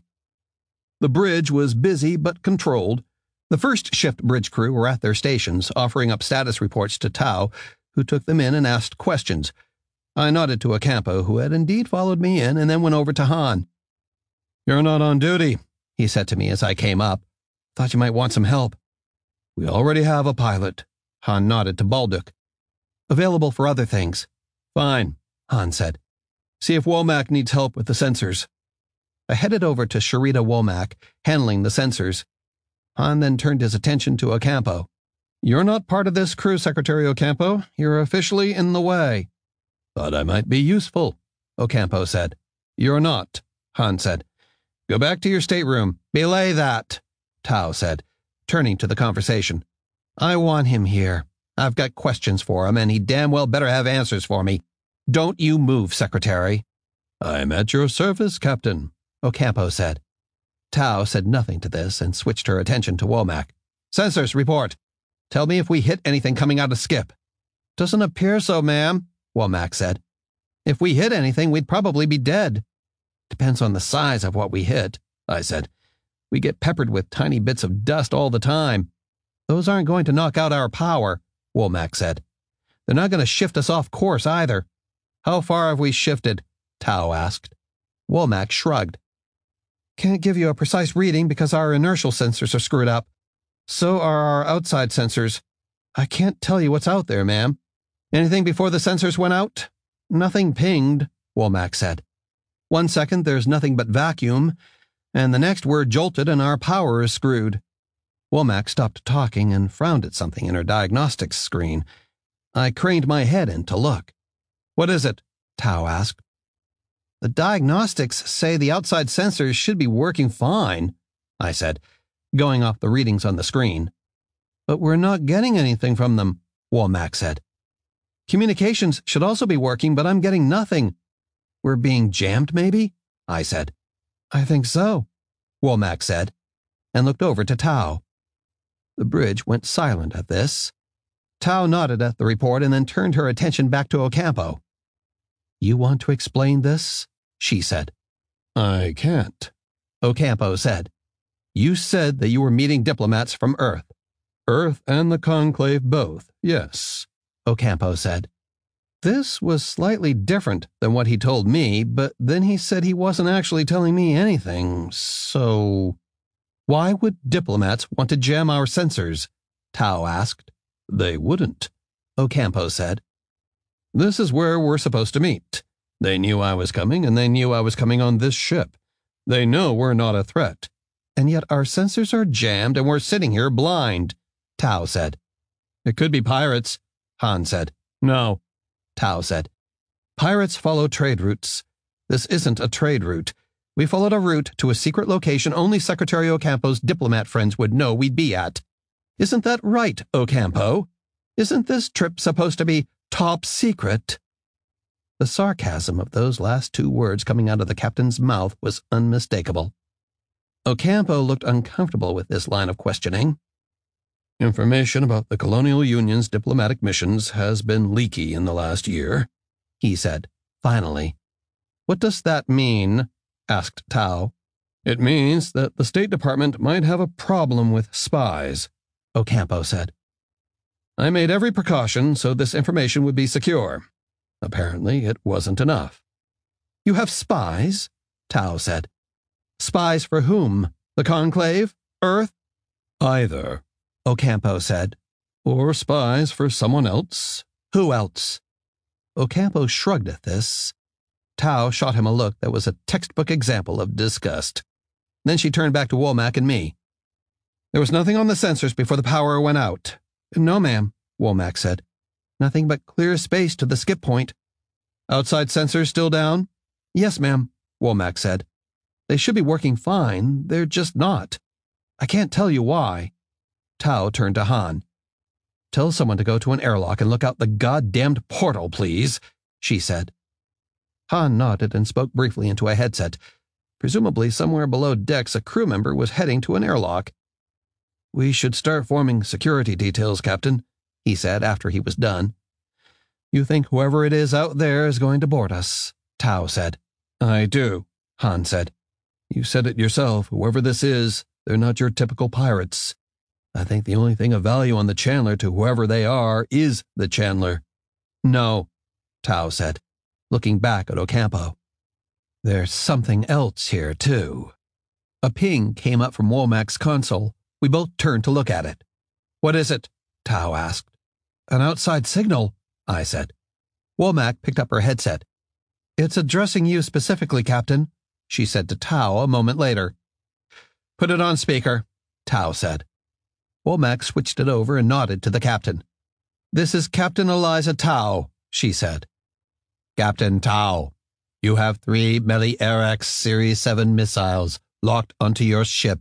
The bridge was busy but controlled. The first shift bridge crew were at their stations, offering up status reports to Tau, who took them in and asked questions. I nodded to Ocampo, who had indeed followed me in, and then went over to Han. "You're not on duty," he said to me as I came up. "Thought you might want some help." "We already have a pilot." Han nodded to Baldock. "Available for other things." "Fine," Han said. "See if Womack needs help with the sensors." I headed over to Sharita Womack, handling the sensors. Han then turned his attention to Ocampo. "You're not part of this crew, Secretary Ocampo. You're officially in the way." "Thought I might be useful," Ocampo said. "You're not," Han said. "Go back to your stateroom. Belay that," Tau said, turning to the conversation. "I want him here. I've got questions for him, and he damn well better have answers for me. Don't you move, Secretary." "I'm at your service, Captain," Ocampo said. Tau said nothing to this and switched her attention to Womack. "Sensors, report. Tell me if we hit anything coming out of Skip." "Doesn't appear so, ma'am," Womack said. "If we hit anything, we'd probably be dead." "Depends on the size of what we hit," I said. "We get peppered with tiny bits of dust all the time." "Those aren't going to knock out our power," Womack said. "They're not going to shift us off course either." "How far have we shifted?" Tau asked. Womack shrugged. "Can't give you a precise reading because our inertial sensors are screwed up. So are our outside sensors. I can't tell you what's out there, ma'am." "Anything before the sensors went out?" "Nothing pinged," Womack said. "1 second there's nothing but vacuum, and the next we're jolted and our power is screwed." Womack stopped talking and frowned at something in her diagnostics screen. I craned my head in to look. "What is it?" Tau asked. "The diagnostics say the outside sensors should be working fine," I said, going off the readings on the screen. "But we're not getting anything from them," Womack said. "Communications should also be working, but I'm getting nothing." "We're being jammed, maybe?" I said. "I think so," Womack said, and looked over to Tau. The bridge went silent at this. Tau nodded at the report and then turned her attention back to Ocampo. "You want to explain this?" she said. "I can't," Ocampo said. "You said that you were meeting diplomats from Earth." "Earth and the Conclave both, yes," Ocampo said. This was slightly different than what he told me, but then he said he wasn't actually telling me anything, so... Why would diplomats want to jam our sensors? Tao asked. They wouldn't, Ocampo said. This is where we're supposed to meet. They knew I was coming, and they knew I was coming on this ship. They know we're not a threat. And yet our sensors are jammed and we're sitting here blind, Tao said. It could be pirates, Han said. No, Tao said. Pirates follow trade routes. This isn't a trade route. We followed a route to a secret location only Secretary Ocampo's diplomat friends would know we'd be at. Isn't that right, Ocampo? Isn't this trip supposed to be top secret? The sarcasm of those last two words coming out of the captain's mouth was unmistakable. Ocampo looked uncomfortable with this line of questioning. Information about the Colonial Union's diplomatic missions has been leaky in the last year, he said, finally. What does that mean? Asked Tao. It means that the State Department might have a problem with spies, Ocampo said. I made every precaution so this information would be secure. Apparently, it wasn't enough. You have spies? Tao said. Spies for whom? The Conclave? Earth? Either, Ocampo said. Or spies for someone else. Who else? Ocampo shrugged at this. Tao shot him a look that was a textbook example of disgust. Then she turned back to Womack and me. There was nothing on the sensors before the power went out. No, ma'am, Womack said. Nothing but clear space to the skip point. Outside sensors still down? Yes, ma'am, Womack said. They should be working fine. They're just not. I can't tell you why. Tao turned to Han. Tell someone to go to an airlock and look out the goddamned portal, please, she said. Han nodded and spoke briefly into a headset. Presumably somewhere below decks a crew member was heading to an airlock. We should start forming security details, Captain, he said after he was done. You think whoever it is out there is going to board us, Tao said. I do, Han said. You said it yourself, whoever this is, they're not your typical pirates. I think the only thing of value on the Chandler to whoever they are is the Chandler. No, Tao said, looking back at Ocampo. There's something else here, too. A ping came up from Womack's console. We both turned to look at it. What is it? Tao asked. An outside signal, I said. Womack picked up her headset. It's addressing you specifically, Captain, she said to Tao a moment later. Put it on speaker, Tao said. Womack switched it over and nodded to the captain. This is Captain Eliza Tao, she said. Captain Tao, you have 3 Meli-Arex Series 7 missiles locked onto your ship,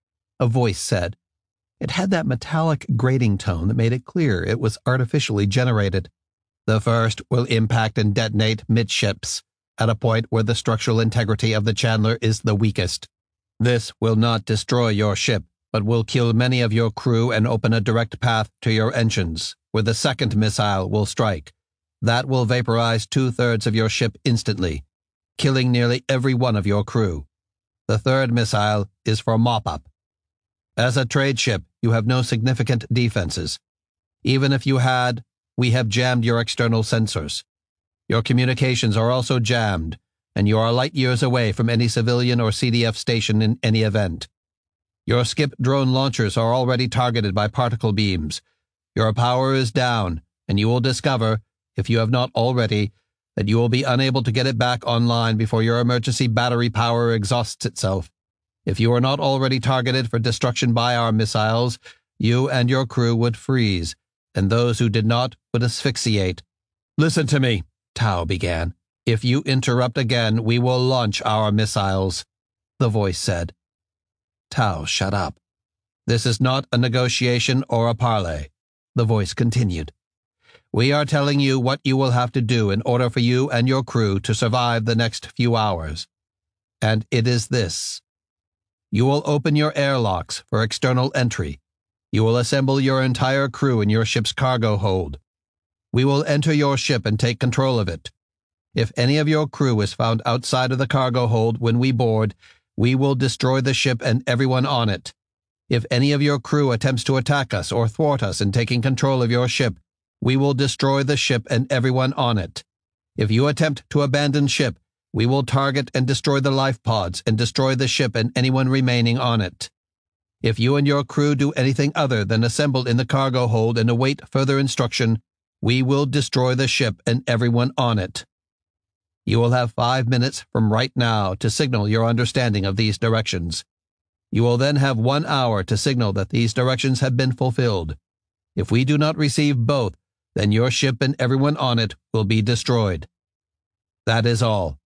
a voice said. It had that metallic grating tone that made it clear it was artificially generated. The first will impact and detonate midships, at a point where the structural integrity of the Chandler is the weakest. This will not destroy your ship, but will kill many of your crew and open a direct path to your engines, where the second missile will strike. That will vaporize 2/3 of your ship instantly, killing nearly every one of your crew. The third missile is for mop-up. As a trade ship, you have no significant defenses. Even if you had, we have jammed your external sensors. Your communications are also jammed, and you are light years away from any civilian or CDF station in any event. Your skip drone launchers are already targeted by particle beams. Your power is down, and you will discover, if you have not already, that you will be unable to get it back online before your emergency battery power exhausts itself. If you are not already targeted for destruction by our missiles, you and your crew would freeze, and those who did not would asphyxiate. Listen to me, Tao began. If you interrupt again, we will launch our missiles, the voice said. Tao shut up. This is not a negotiation or a parley, the voice continued. We are telling you what you will have to do in order for you and your crew to survive the next few hours. And it is this. You will open your airlocks for external entry. You will assemble your entire crew in your ship's cargo hold. We will enter your ship and take control of it. If any of your crew is found outside of the cargo hold when we board, we will destroy the ship and everyone on it. If any of your crew attempts to attack us or thwart us in taking control of your ship, we will destroy the ship and everyone on it. If you attempt to abandon ship, we will target and destroy the life pods and destroy the ship and anyone remaining on it. If you and your crew do anything other than assemble in the cargo hold and await further instruction, we will destroy the ship and everyone on it. You will have 5 minutes from right now to signal your understanding of these directions. You will then have 1 hour to signal that these directions have been fulfilled. If we do not receive both, then your ship and everyone on it will be destroyed. That is all.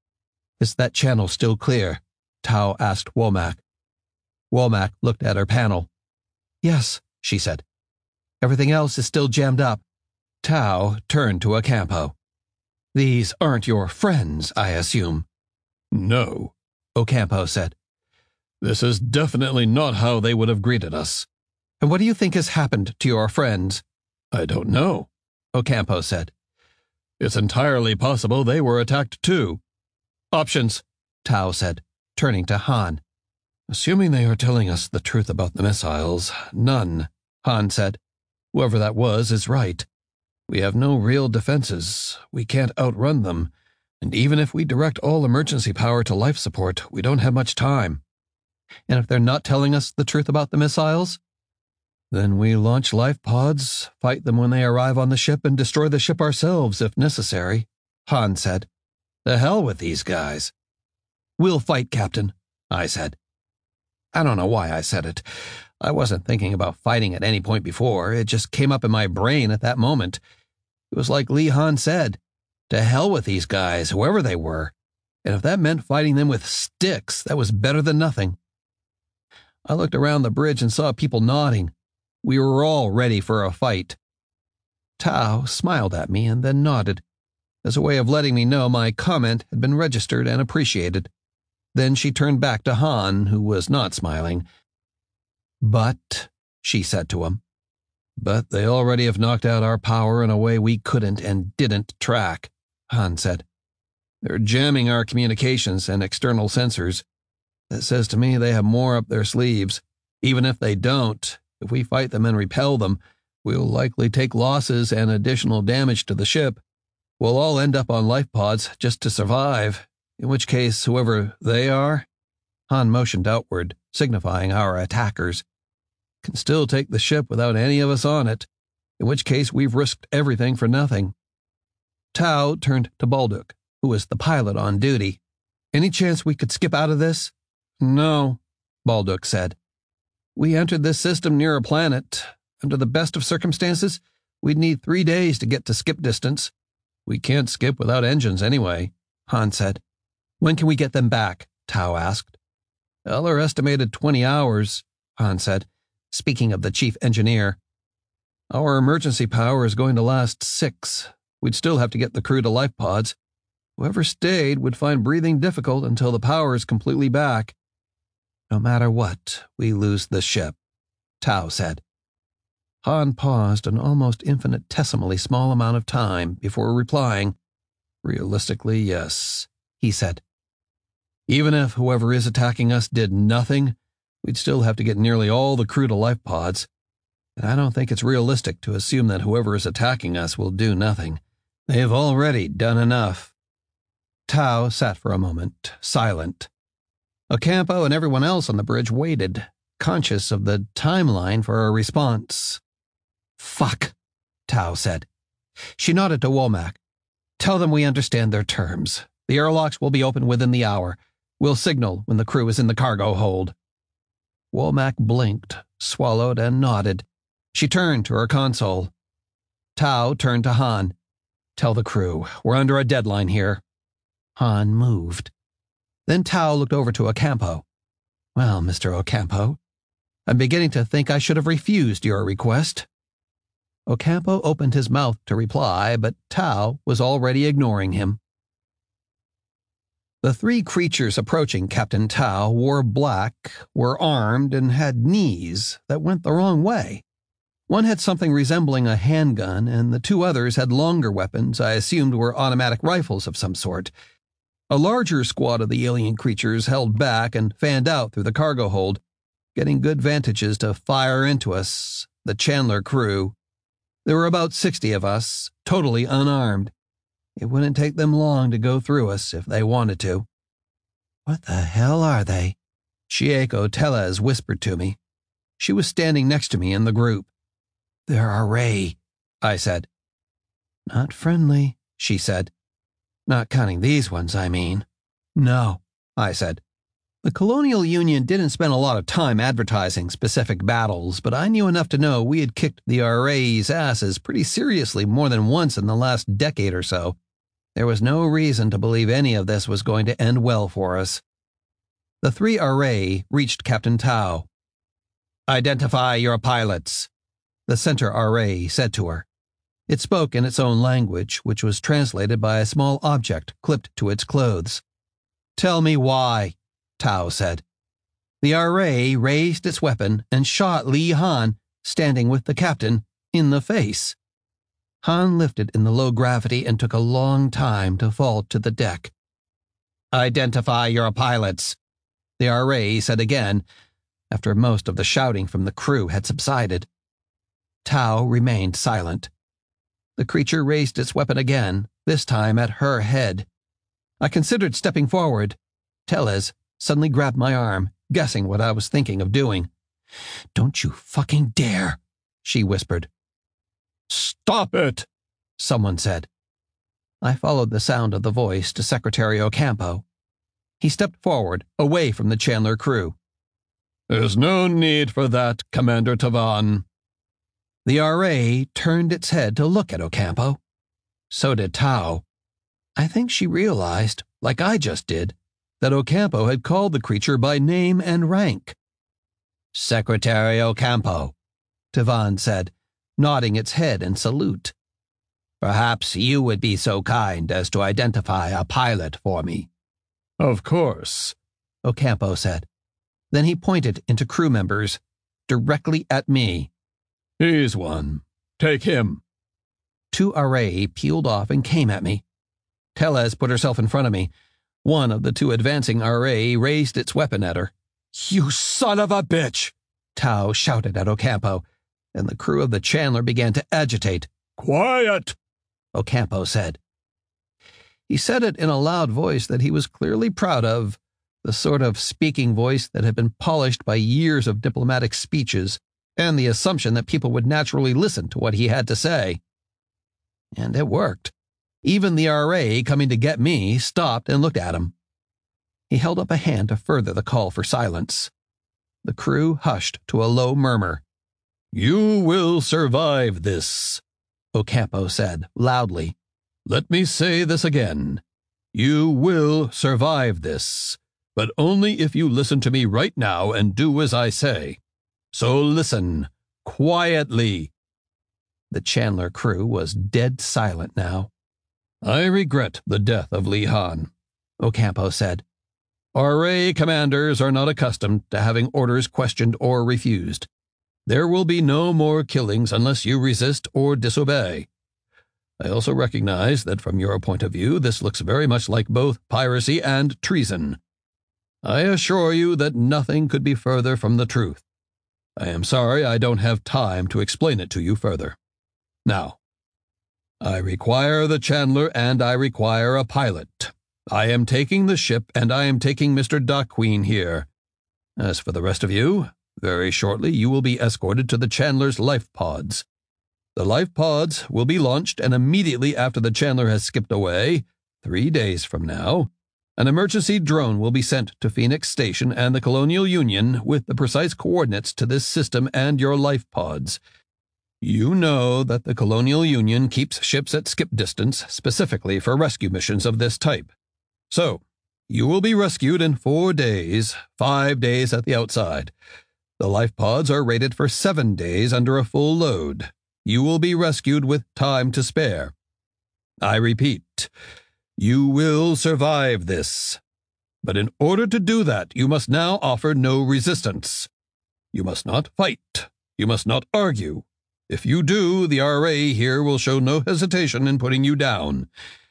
Is that channel still clear? Tao asked Womack. Womack looked at her panel. Yes, she said. Everything else is still jammed up. Tao turned to Ocampo. These aren't your friends, I assume. No, Ocampo said. This is definitely not how they would have greeted us. And what do you think has happened to your friends? I don't know, Ocampo said. It's entirely possible they were attacked too. Options, Tao said, turning to Han. Assuming they are telling us the truth about the missiles, none, Han said. Whoever that was is right. We have no real defenses. We can't outrun them. And even if we direct all emergency power to life support, we don't have much time. And if they're not telling us the truth about the missiles? Then we launch life pods, fight them when they arrive on the ship, and destroy the ship ourselves if necessary, Han said. The hell with these guys. We'll fight, Captain, I said. I don't know why I said it. I wasn't thinking about fighting at any point before. It just came up in my brain at that moment. It was like Li Han said. To hell with these guys, whoever they were. And if that meant fighting them with sticks, that was better than nothing. I looked around the bridge and saw people nodding. We were all ready for a fight. Tao smiled at me and then nodded, as a way of letting me know my comment had been registered and appreciated. Then she turned back to Han, who was not smiling. But, she said to him, but they already have knocked out our power in a way we couldn't and didn't track, Han said. They're jamming our communications and external sensors. That says to me they have more up their sleeves. Even if they don't, if we fight them and repel them, we'll likely take losses and additional damage to the ship. We'll all end up on life pods just to survive, in which case whoever they are, Han motioned outward, signifying our attackers, can still take the ship without any of us on it, in which case we've risked everything for nothing. Tao turned to Baldock, who was the pilot on duty. Any chance we could skip out of this? No, Baldock said. We entered this system near a planet. Under the best of circumstances, we'd need 3 days to get to skip distance. We can't skip without engines anyway, Han said. When can we get them back? Tao asked. Eller estimated 20 hours, Han said, speaking of the chief engineer. Our emergency power is going to last 6. We'd still have to get the crew to life pods. Whoever stayed would find breathing difficult until the power is completely back. No matter what, we lose the ship, Tao said. Han paused an almost infinitesimally small amount of time before replying. Realistically, yes, he said. Even if whoever is attacking us did nothing, we'd still have to get nearly all the crew to life pods. And I don't think it's realistic to assume that whoever is attacking us will do nothing. They've already done enough. Tao sat for a moment, silent. Ocampo and everyone else on the bridge waited, conscious of the timeline for a response. Fuck, Tao said. She nodded to Womack. Tell them we understand their terms. The airlocks will be open within the hour. We'll signal when the crew is in the cargo hold. Womack blinked, swallowed, and nodded. She turned to her console. Tao turned to Han. Tell the crew, we're under a deadline here. Han moved. Then Tao looked over to Ocampo. Well, Mr. Ocampo, I'm beginning to think I should have refused your request. Ocampo opened his mouth to reply, but Tao was already ignoring him. The 3 creatures approaching Captain Tao wore black, were armed, and had knees that went the wrong way. One had something resembling a handgun, and the 2 others had longer weapons I assumed were automatic rifles of some sort. A larger squad of the alien creatures held back and fanned out through the cargo hold, getting good vantages to fire into us, the Chandler crew. There were about 60 of us, totally unarmed. It wouldn't take them long to go through us if they wanted to. "What the hell are they?" Chieko Tellez whispered to me. She was standing next to me in the group. "They're Array," I said. "Not friendly," she said. "Not counting these ones, I mean." "No," I said. The Colonial Union didn't spend a lot of time advertising specific battles, but I knew enough to know we had kicked the Array's asses pretty seriously more than once in the last decade or so. There was no reason to believe any of this was going to end well for us. The three Array reached Captain Tau. "Identify your pilots," the center Array said to her. It spoke in its own language, which was translated by a small object clipped to its clothes. "Tell me why," Tau said. The Array raised its weapon and shot Li Han, standing with the captain, in the face. Han lifted in the low gravity and took a long time to fall to the deck. "Identify your pilots," the Array said again, after most of the shouting from the crew had subsided. Tau remained silent. The creature raised its weapon again, this time at her head. I considered stepping forward. Tellez suddenly grabbed my arm, guessing what I was thinking of doing. "Don't you fucking dare," she whispered. "Stop it," someone said. I followed the sound of the voice to Secretary Ocampo. He stepped forward, away from the Chandler crew. "There's no need for that, Commander Tavan." The RA turned its head to look at Ocampo. So did Tau. I think she realized, like I just did, that Ocampo had called the creature by name and rank. "Secretary Ocampo," Tavan said, nodding its head in salute. "Perhaps you would be so kind as to identify a pilot for me." "Of course," Ocampo said. Then he pointed into crew members, directly at me. "He's one. Take him." Two RA peeled off and came at me. Tellez put herself in front of me. One of the two advancing RA raised its weapon at her. "You son of a bitch!" Tau shouted at Ocampo, and the crew of the Chandler began to agitate. "Quiet!" Ocampo said. He said it in a loud voice that he was clearly proud of, the sort of speaking voice that had been polished by years of diplomatic speeches and the assumption that people would naturally listen to what he had to say. And it worked. Even the RA coming to get me stopped and looked at him. He held up a hand to further the call for silence. The crew hushed to a low murmur. "You will survive this," Ocampo said, loudly. "Let me say this again. You will survive this, but only if you listen to me right now and do as I say. So listen, quietly." The Chandler crew was dead silent now. "I regret the death of Li Han," Ocampo said. "RA commanders are not accustomed to having orders questioned or refused. There will be no more killings unless you resist or disobey. I also recognize that from your point of view this looks very much like both piracy and treason. I assure you that nothing could be further from the truth. I am sorry I don't have time to explain it to you further. Now, I require the Chandler and I require a pilot. I am taking the ship and I am taking Mr. Daqueen here. As for the rest of you, very shortly you will be escorted to the Chandler's life pods. The life pods will be launched, and immediately after the Chandler has skipped away, 3 days from now, an emergency drone will be sent to Phoenix Station and the Colonial Union with the precise coordinates to this system and your life pods. You know that the Colonial Union keeps ships at skip distance specifically for rescue missions of this type. So, you will be rescued in 4 days, 5 days at the outside. The life pods are rated for 7 days under a full load. You will be rescued with time to spare. I repeat, you will survive this. But in order to do that, you must now offer no resistance. You must not fight. You must not argue. If you do, the RA here will show no hesitation in putting you down.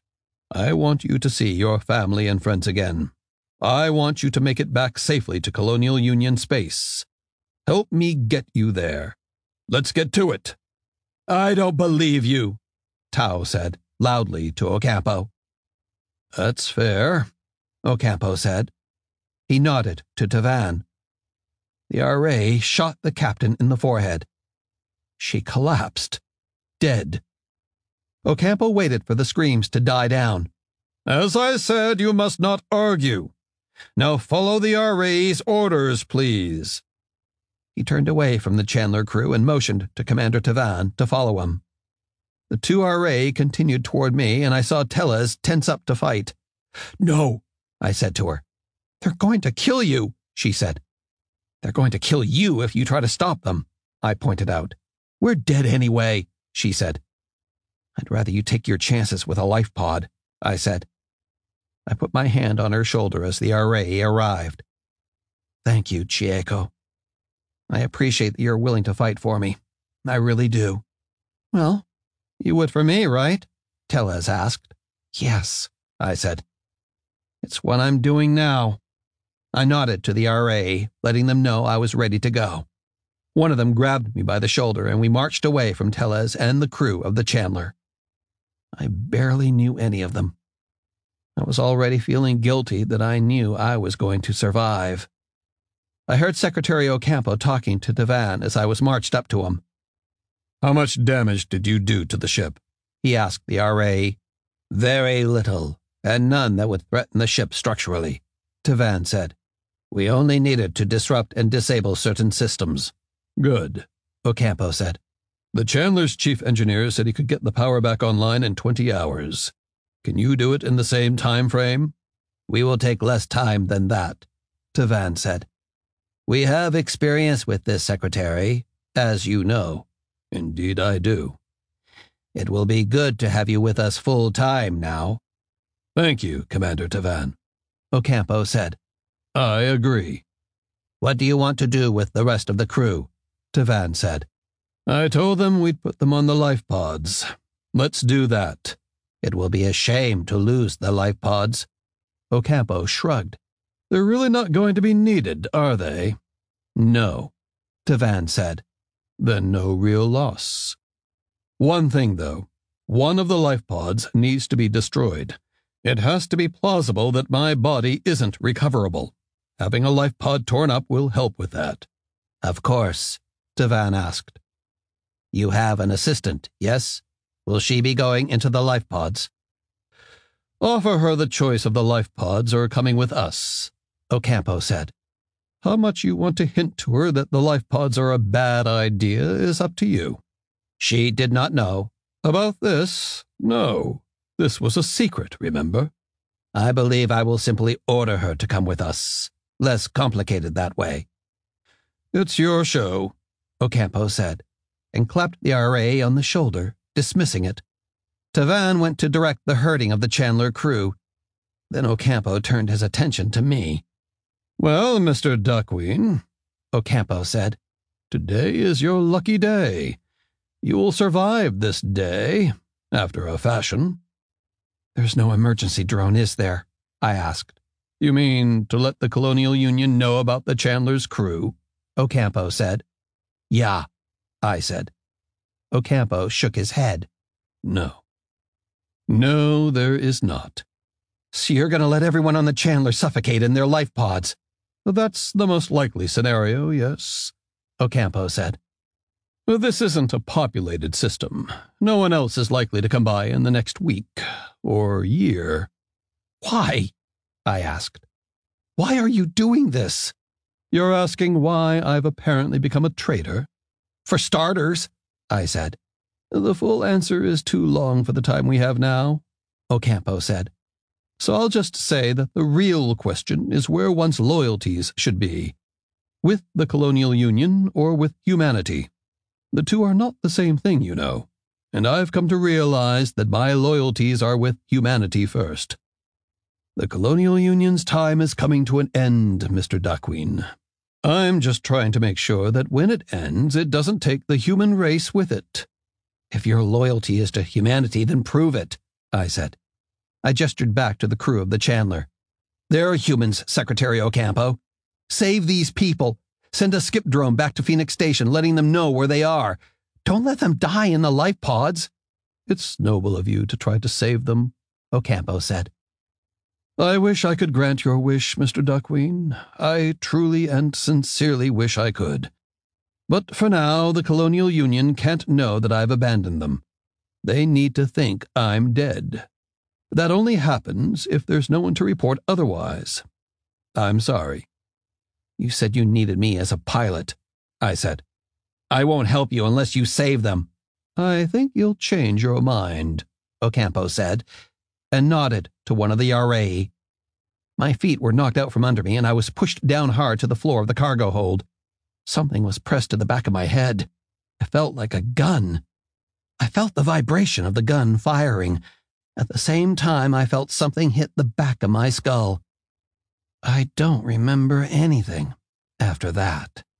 I want you to see your family and friends again. I want you to make it back safely to Colonial Union space. Help me get you there. Let's get to it." I don't believe you, Tao said, loudly to Ocampo. That's fair, Ocampo said. He nodded to Tavan. The RA shot the captain in the forehead. She collapsed, dead. Ocampo waited for the screams to die down. As I said, you must not argue. Now follow the RA's orders, please. He turned away from the Chandler crew and motioned to Commander Tavan to follow him. The two RA continued toward me, and I saw Tellez tense up to fight. No, I said to her. They're going to kill you, she said. They're going to kill you if you try to stop them, I pointed out. We're dead anyway, she said. I'd rather you take your chances with a life pod, I said. I put my hand on her shoulder as the RA arrived. Thank you, Chieko. I appreciate that you're willing to fight for me. I really do. Well, you would for me, right? Tellez asked. Yes, I said. It's what I'm doing now. I nodded to the RA, letting them know I was ready to go. One of them grabbed me by the shoulder, and we marched away from Tellez and the crew of the Chandler. I barely knew any of them. I was already feeling guilty that I knew I was going to survive. I heard Secretary Ocampo talking to Tavan as I was marched up to him. How much damage did you do to the ship? He asked the RA. Very little, and none that would threaten the ship structurally, Tavan said. We only needed to disrupt and disable certain systems. Good, Ocampo said. The Chandler's chief engineer said he could get the power back online in 20 hours. Can you do it in the same time frame? We will take less time than that, Tavan said. We have experience with this, Secretary, as you know. Indeed I do. It will be good to have you with us full time now. Thank you, Commander Tavan, Ocampo said. I agree. What do you want to do with the rest of the crew? Tavan said. I told them we'd put them on the life pods. Let's do that. It will be a shame to lose the life pods. Ocampo shrugged. They're really not going to be needed, are they? No, Tavan said. Then no real loss. One thing, though. One of the life pods needs to be destroyed. It has to be plausible that my body isn't recoverable. Having a life pod torn up will help with that. Of course, Tavan asked. You have an assistant, yes? Will she be going into the life pods? Offer her the choice of the life pods or coming with us, Ocampo said. How much you want to hint to her that the life pods are a bad idea is up to you. She did not know. About this? No. This was a secret, remember? I believe I will simply order her to come with us. Less complicated that way. It's your show, Ocampo said, and clapped the RA on the shoulder, dismissing it. Tavan went to direct the herding of the Chandler crew. Then Ocampo turned his attention to me. Well, Mr. Duckween, Ocampo said, today is your lucky day. You will survive this day, after a fashion. There's no emergency drone, is there? I asked. You mean to let the Colonial Union know about the Chandler's crew? Ocampo said. Yeah, I said. Ocampo shook his head. No. No, there is not. So you're going to let everyone on the Chandler suffocate in their life pods? That's the most likely scenario, yes, Ocampo said. This isn't a populated system. No one else is likely to come by in the next week or year. Why? I asked. Why are you doing this? You're asking why I've apparently become a traitor? For starters, I said. The full answer is too long for the time we have now, Ocampo said. So I'll just say that the real question is where one's loyalties should be. With the Colonial Union or with humanity. The two are not the same thing, you know, and I've come to realize that my loyalties are with humanity first. The Colonial Union's time is coming to an end, Mr. Duckween. I'm just trying to make sure that when it ends, it doesn't take the human race with it. If your loyalty is to humanity, then prove it, I said. I gestured back to the crew of the Chandler. They're humans, Secretary Ocampo. Save these people. Send a skip drone back to Phoenix Station, letting them know where they are. Don't let them die in the life pods. It's noble of you to try to save them, Ocampo said. I wish I could grant your wish, Mr. Duckweed. I truly and sincerely wish I could. But for now, the Colonial Union can't know that I've abandoned them. They need to think I'm dead. That only happens if there's no one to report otherwise. I'm sorry. You said you needed me as a pilot, I said. I won't help you unless you save them. I think you'll change your mind, Ocampo said, and nodded to one of the RA. My feet were knocked out from under me, and I was pushed down hard to the floor of the cargo hold. Something was pressed to the back of my head. It felt like a gun. I felt the vibration of the gun firing. At the same time, I felt something hit the back of my skull. I don't remember anything after that.